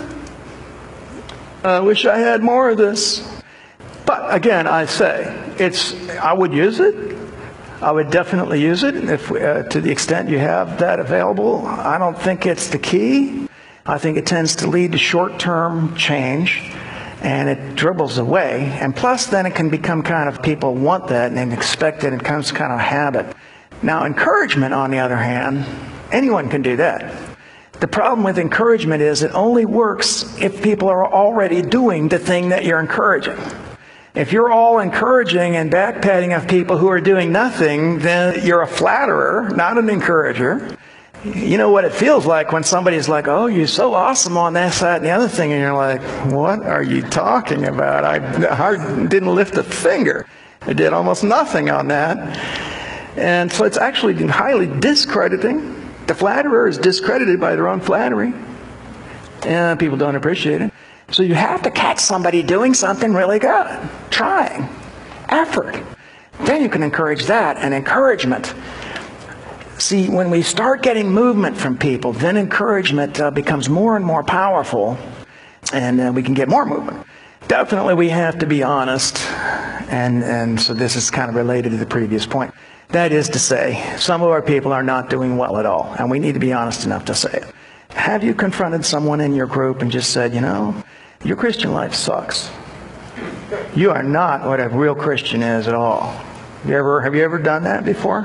Speaker 2: I wish I had more of this. But again, I say, I would use it. I would definitely use it if to the extent you have that available. I don't think it's the key. I think it tends to lead to short-term change, and it dribbles away. And plus, then it can become kind of, people want that and expect it, and it becomes kind of a habit. Now, encouragement, on the other hand, anyone can do that. The problem with encouragement is it only works if people are already doing the thing that you're encouraging. If you're all encouraging and backpatting of people who are doing nothing, then you're a flatterer, not an encourager. You know what it feels like when somebody's like, oh, you're so awesome on this, that, and the other thing, and you're like, what are you talking about? I didn't lift a finger. I did almost nothing on that. And so it's actually highly discrediting. The flatterer is discredited by their own flattery. And people don't appreciate it. So you have to catch somebody doing something really good, trying, effort. Then you can encourage that, and encouragement. See, when we start getting movement from people, then encouragement becomes more and more powerful, and we can get more movement. Definitely we have to be honest, and so this is kind of related to the previous point. That is to say, some of our people are not doing well at all, and we need to be honest enough to say it. Have you confronted someone in your group and just said, your Christian life sucks. You are not what a real Christian is at all. Have you ever done that before?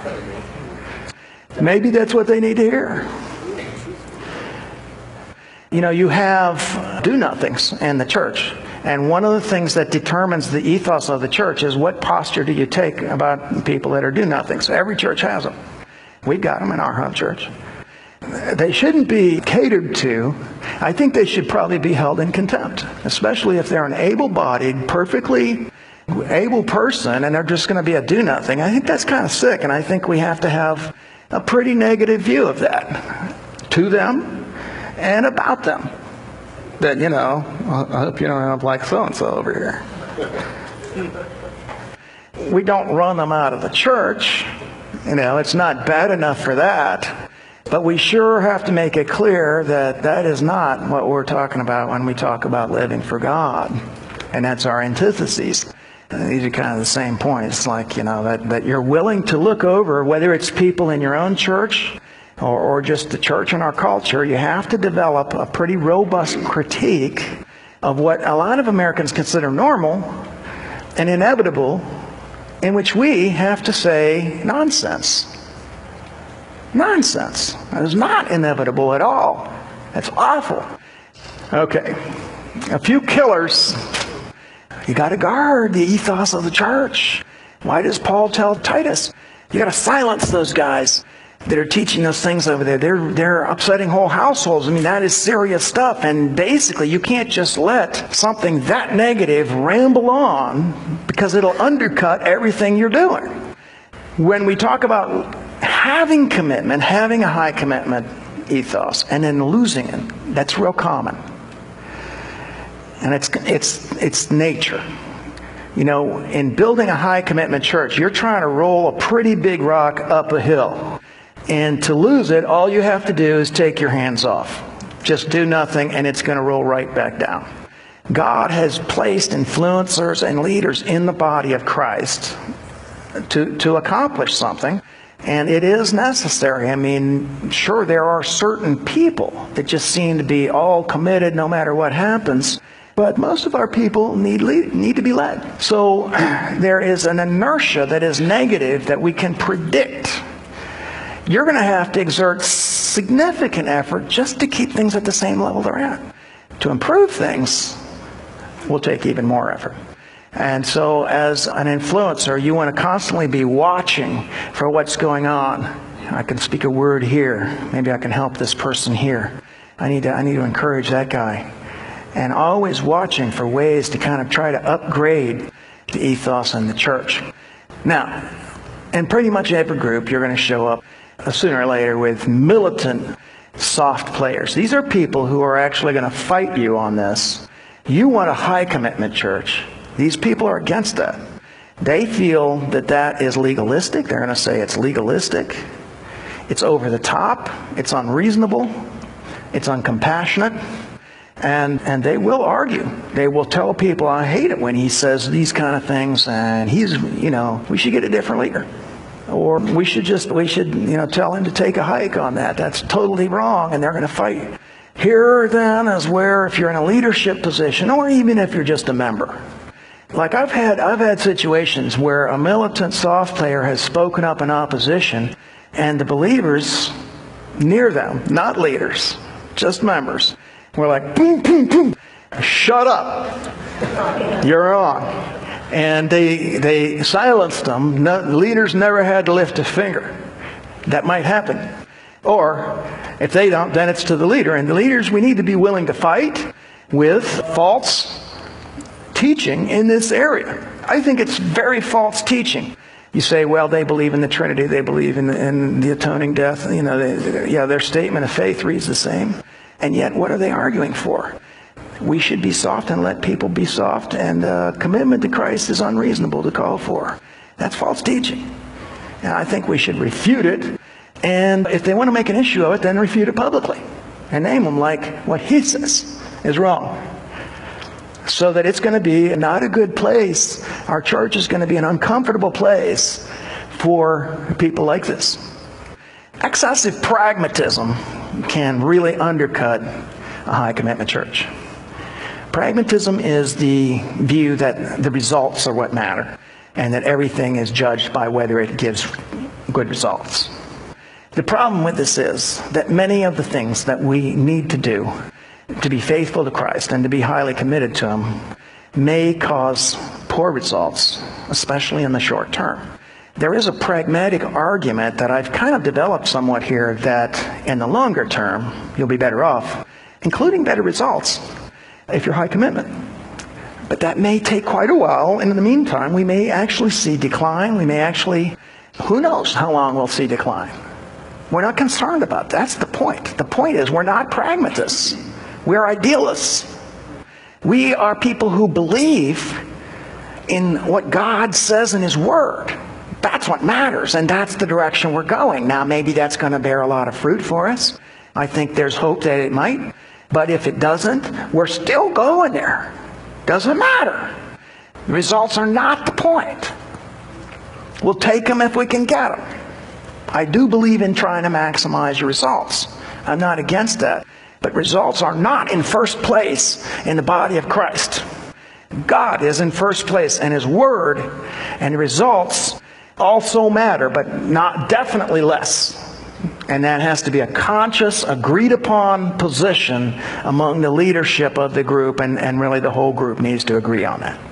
Speaker 2: Maybe that's what they need to hear. You have do-nothings in the church. And one of the things that determines the ethos of the church is what posture do you take about people that are do-nothing. So every church has them. We've got them in our home church. They shouldn't be catered to. I think they should probably be held in contempt, especially if they're an able-bodied, perfectly able person and they're just going to be a do-nothing. I think that's kind of sick, and I think we have to have a pretty negative view of that to them and about them. That, I hope you don't end up like so-and-so over here. We don't run them out of the church. It's not bad enough for that. But we sure have to make it clear that that is not what we're talking about when we talk about living for God. And that's our antitheses. These are kind of the same points. It's like, that you're willing to look over, whether it's people in your own church or just the church in our culture, you have to develop a pretty robust critique of what a lot of Americans consider normal and inevitable, in which we have to say nonsense. Nonsense. That is not inevitable at all. That's awful. Okay. A few killers. You got to guard the ethos of the church. Why does Paul tell Titus, you got to silence those guys that are teaching those things over there? They're upsetting whole households. I mean, that is serious stuff. And basically, you can't just let something that negative ramble on, because it'll undercut everything you're doing. When we talk about having commitment, having a high commitment ethos, and then losing it, that's real common. And it's nature. In building a high commitment church, you're trying to roll a pretty big rock up a hill. And to lose it, all you have to do is take your hands off. Just do nothing, and it's going to roll right back down. God has placed influencers and leaders in the body of Christ to accomplish something. And it is necessary. I mean, sure, there are certain people that just seem to be all committed no matter what happens. But most of our people need to be led. So there is an inertia that is negative that we can predict. You're going to have to exert significant effort just to keep things at the same level they're at. To improve things will take even more effort. And so as an influencer, you want to constantly be watching for what's going on. I can speak a word here. Maybe I can help this person here. I need to encourage that guy. And always watching for ways to kind of try to upgrade the ethos in the church. Now, in pretty much every group, you're going to show up sooner or later with militant, soft players. These are people who are actually going to fight you on this. You want a high commitment church. These people are against that. They feel that is legalistic. They're going to say it's legalistic. It's over the top. It's unreasonable. It's uncompassionate. And they will argue. They will tell people, I hate it when he says these kind of things, and we should get a different leader. Or we should tell him to take a hike on that. That's totally wrong, and they're going to fight. Here then is where, if you're in a leadership position, or even if you're just a member, like I've had situations where a militant soft player has spoken up in opposition, and the believers near them, not leaders, just members, were like, boom, boom, boom, shut up, you're on. And they silenced them. Leaders never had to lift a finger. That might happen. Or if they don't, then it's to the leader. And the leaders, we need to be willing to fight with false teaching in this area. I think it's very false teaching. You say, well, they believe in the Trinity. They believe in the atoning death. Their statement of faith reads the same. And yet, what are they arguing for? We should be soft and let people be soft, and commitment to Christ is unreasonable to call for. That's false teaching. And I think we should refute it. And if they want to make an issue of it, then refute it publicly. And name them like what he says is wrong. So that it's going to be not a good place. Our church is going to be an uncomfortable place for people like this. Excessive pragmatism can really undercut a high commitment church. Pragmatism is the view that the results are what matter, and that everything is judged by whether it gives good results. The problem with this is that many of the things that we need to do to be faithful to Christ and to be highly committed to Him may cause poor results, especially in the short term. There is a pragmatic argument that I've kind of developed somewhat here that in the longer term, you'll be better off, including better results if you're high commitment. But that may take quite a while, and in the meantime, we may actually see decline. We may actually, who knows how long we'll see decline. We're not concerned about that. That's the point. The point is we're not pragmatists. We're idealists. We are people who believe in what God says in His Word. That's what matters, and that's the direction we're going. Now, maybe that's going to bear a lot of fruit for us. I think there's hope that it might. But if it doesn't, we're still going there. Doesn't matter. The results are not the point. We'll take them if we can get them. I do believe in trying to maximize your results. I'm not against that. But results are not in first place in the body of Christ. God is in first place, and His Word and the results also matter, but not definitely less. And that has to be a conscious, agreed upon position among the leadership of the group, and really the whole group needs to agree on that.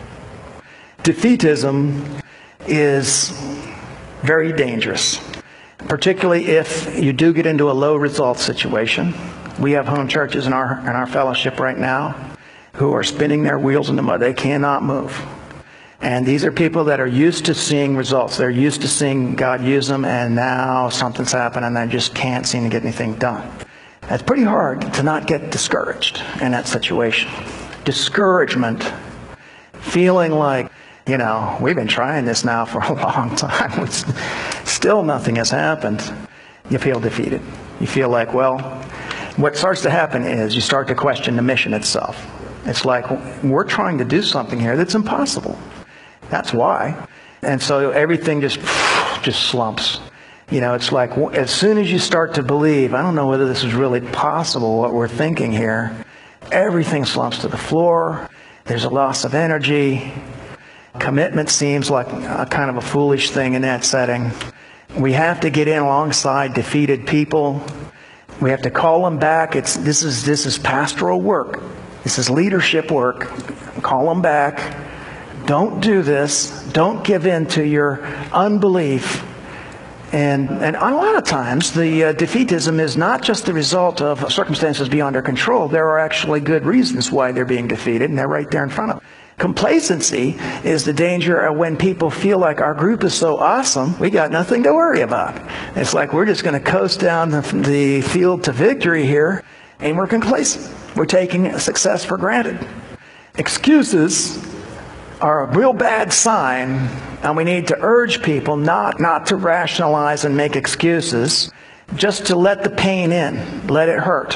Speaker 2: Defeatism is very dangerous, particularly if you do get into a low result situation. We have home churches in our fellowship right now who are spinning their wheels in the mud. They cannot move. And these are people that are used to seeing results. They're used to seeing God use them, and now something's happened and they just can't seem to get anything done. It's pretty hard to not get discouraged in that situation. Discouragement, feeling like, we've been trying this now for a long time. Still nothing has happened. You feel defeated. You feel like, what starts to happen is you start to question the mission itself. It's like, we're trying to do something here that's impossible. That's why. And so everything just slumps. It's like as soon as you start to believe, I don't know whether this is really possible, what we're thinking here, everything slumps to the floor. There's a loss of energy. Commitment seems like a kind of a foolish thing in that setting. We have to get in alongside defeated people. We have to call them back. This is pastoral work. This is leadership work. Call them back. Don't do this. Don't give in to your unbelief. And a lot of times, the defeatism is not just the result of circumstances beyond our control. There are actually good reasons why they're being defeated, and they're right there in front of them. Complacency is the danger of when people feel like our group is so awesome, we got nothing to worry about. It's like we're just going to coast down the field to victory here, and we're complacent. We're taking success for granted. Excuses are a real bad sign, and we need to urge people not to rationalize and make excuses, just to let the pain in, let it hurt.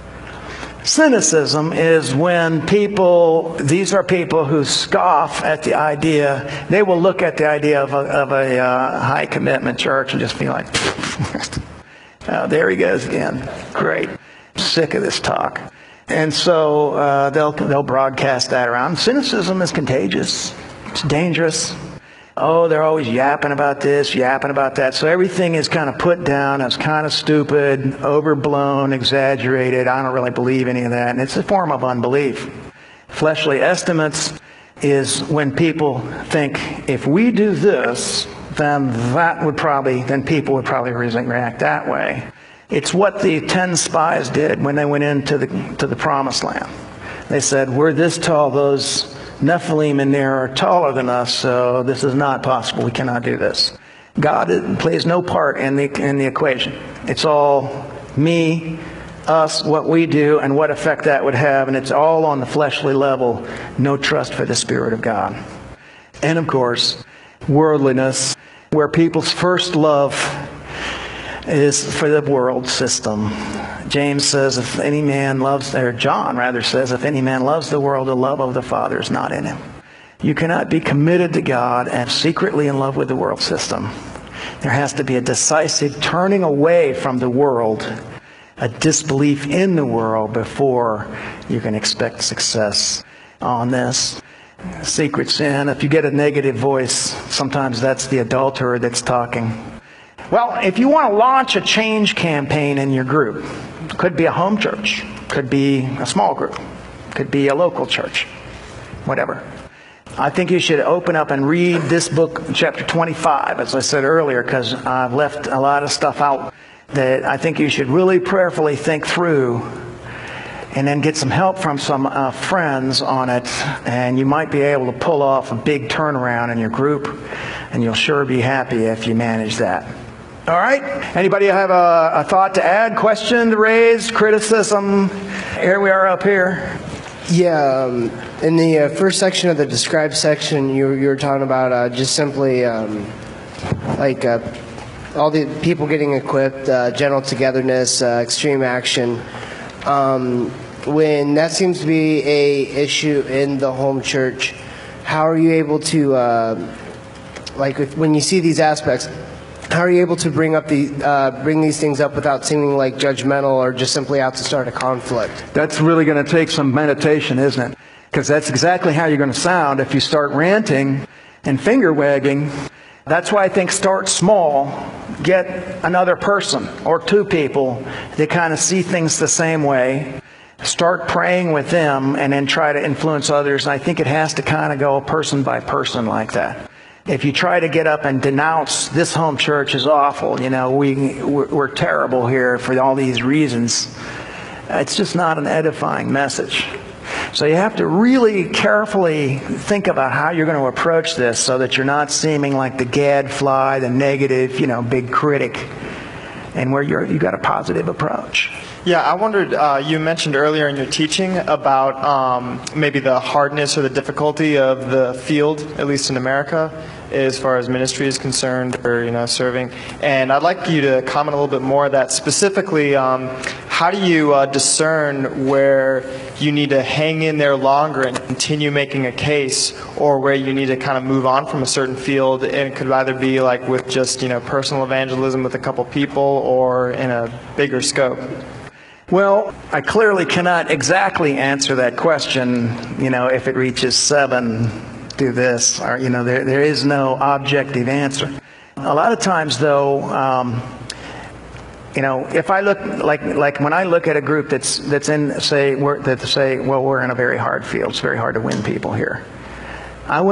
Speaker 2: Cynicism is when these are people who scoff at the idea. They will look at the idea of a high commitment church and just be like, oh, there he goes again. Great. Sick of this talk. And so they'll broadcast that around. Cynicism is contagious. It's dangerous. Oh, they're always yapping about this, yapping about that. So everything is kind of put down as kind of stupid, overblown, exaggerated. I don't really believe any of that. And it's a form of unbelief. Fleshly estimates is when people think, if we do this, then people would probably react that way. It's what the 10 spies did when they went into the promised land. They said, we're this tall, those Nephilim in there are taller than us, so this is not possible. We cannot do this. God plays no part in the equation. It's all me, us, what we do, and what effect that would have, and it's all on the fleshly level. No trust for the Spirit of God. And of course, worldliness, where people's first love is for the world system. James says, John says, if any man loves the world, the love of the Father is not in him. You cannot be committed to God and secretly in love with the world system. There has to be a decisive turning away from the world, a disbelief in the world before you can expect success on this. Secret sin, if you get a negative voice, sometimes that's the adulterer that's talking. Well, if you want to launch a change campaign in your group, could be a home church, could be a small group, could be a local church. whatever. I think you should open up and read this book, chapter 25, as I said earlier, because I've left a lot of stuff out that I think you should really prayerfully think through and then get some help from some friends on it, and you might be able to pull off a big turnaround in your group, and you'll sure be happy if you manage that. All right? Anybody have a thought to add, question to raise, criticism? Here we are up here.
Speaker 3: Yeah, in the first section of the describe section, you were talking about just simply all the people getting equipped, general togetherness, extreme action. When that seems to be a issue in the home church, how are you able to, when you see these aspects, how are you able to bring these things up without seeming like judgmental or just simply out to start a conflict?
Speaker 2: That's really going to take some meditation, isn't it? Because that's exactly how you're going to sound if you start ranting and finger wagging. That's why I think start small. Get another person or two people that kind of see things the same way. Start praying with them and then try to influence others. And I think it has to kind of go person by person like that. If you try to get up and denounce this home church is awful, we're terrible here for all these reasons, it's just not an edifying message. So you have to really carefully think about how you're going to approach this so that you're not seeming like the gadfly, the negative, big critic, and where you got a positive approach.
Speaker 4: Yeah, I wondered, you mentioned earlier in your teaching about maybe the hardness or the difficulty of the field, at least in America, as far as ministry is concerned, or serving. And I'd like you to comment a little bit more on that. Specifically, how do you discern where you need to hang in there longer and continue making a case, or where you need to kind of move on from a certain field, and it could either be like with just personal evangelism with a couple people, or in a bigger scope?
Speaker 2: Well, I clearly cannot exactly answer that question, if it reaches 7, do this, or, there is no objective answer. A lot of times, though, if I look, like when I look at a group that's in, we're in a very hard field, it's very hard to win people here. I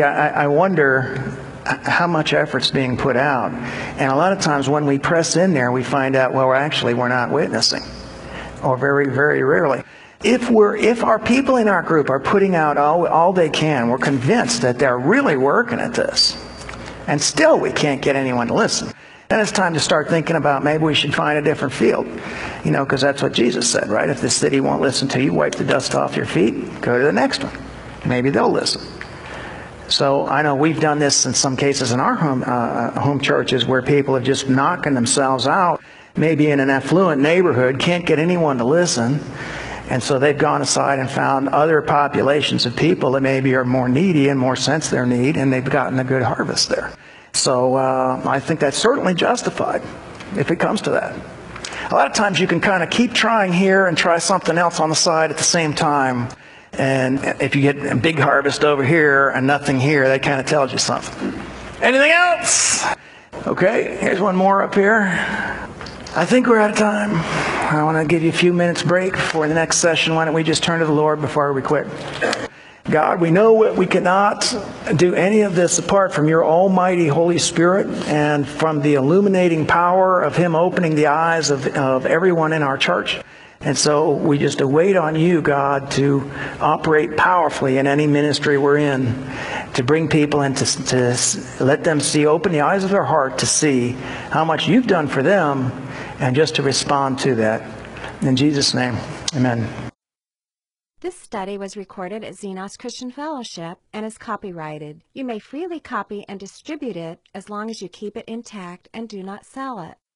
Speaker 2: wonder how much effort's being put out. And a lot of times when we press in there, we find out, we're not witnessing. Or very, very rarely. If our people in our group are putting out all they can, we're convinced that they're really working at this, and still we can't get anyone to listen, then it's time to start thinking about maybe we should find a different field. Because that's what Jesus said, right? If the city won't listen to you, wipe the dust off your feet, go to the next one. Maybe they'll listen. So I know we've done this in some cases in our home churches where people have just knocking themselves out, maybe in an affluent neighborhood, can't get anyone to listen, and so they've gone aside and found other populations of people that maybe are more needy and more sense their need, and they've gotten a good harvest there. So I think that's certainly justified if it comes to that. A lot of times you can kind of keep trying here and try something else on the side at the same time, and if you get a big harvest over here and nothing here, that kind of tells you something. Anything else? Okay, here's one more up here. I think we're out of time. I want to give you a few minutes break before the next session. Why don't we just turn to the Lord before we quit? God, we know we cannot do any of this apart from your almighty Holy Spirit and from the illuminating power of Him opening the eyes of everyone in our church. And so we just await on you, God, to operate powerfully in any ministry we're in, to bring people in, to let them see, open the eyes of their heart to see how much you've done for them, and just to respond to that. In Jesus' name, amen.
Speaker 1: This study was recorded at Xenos Christian Fellowship and is copyrighted. You may freely copy and distribute it as long as you keep it intact and do not sell it.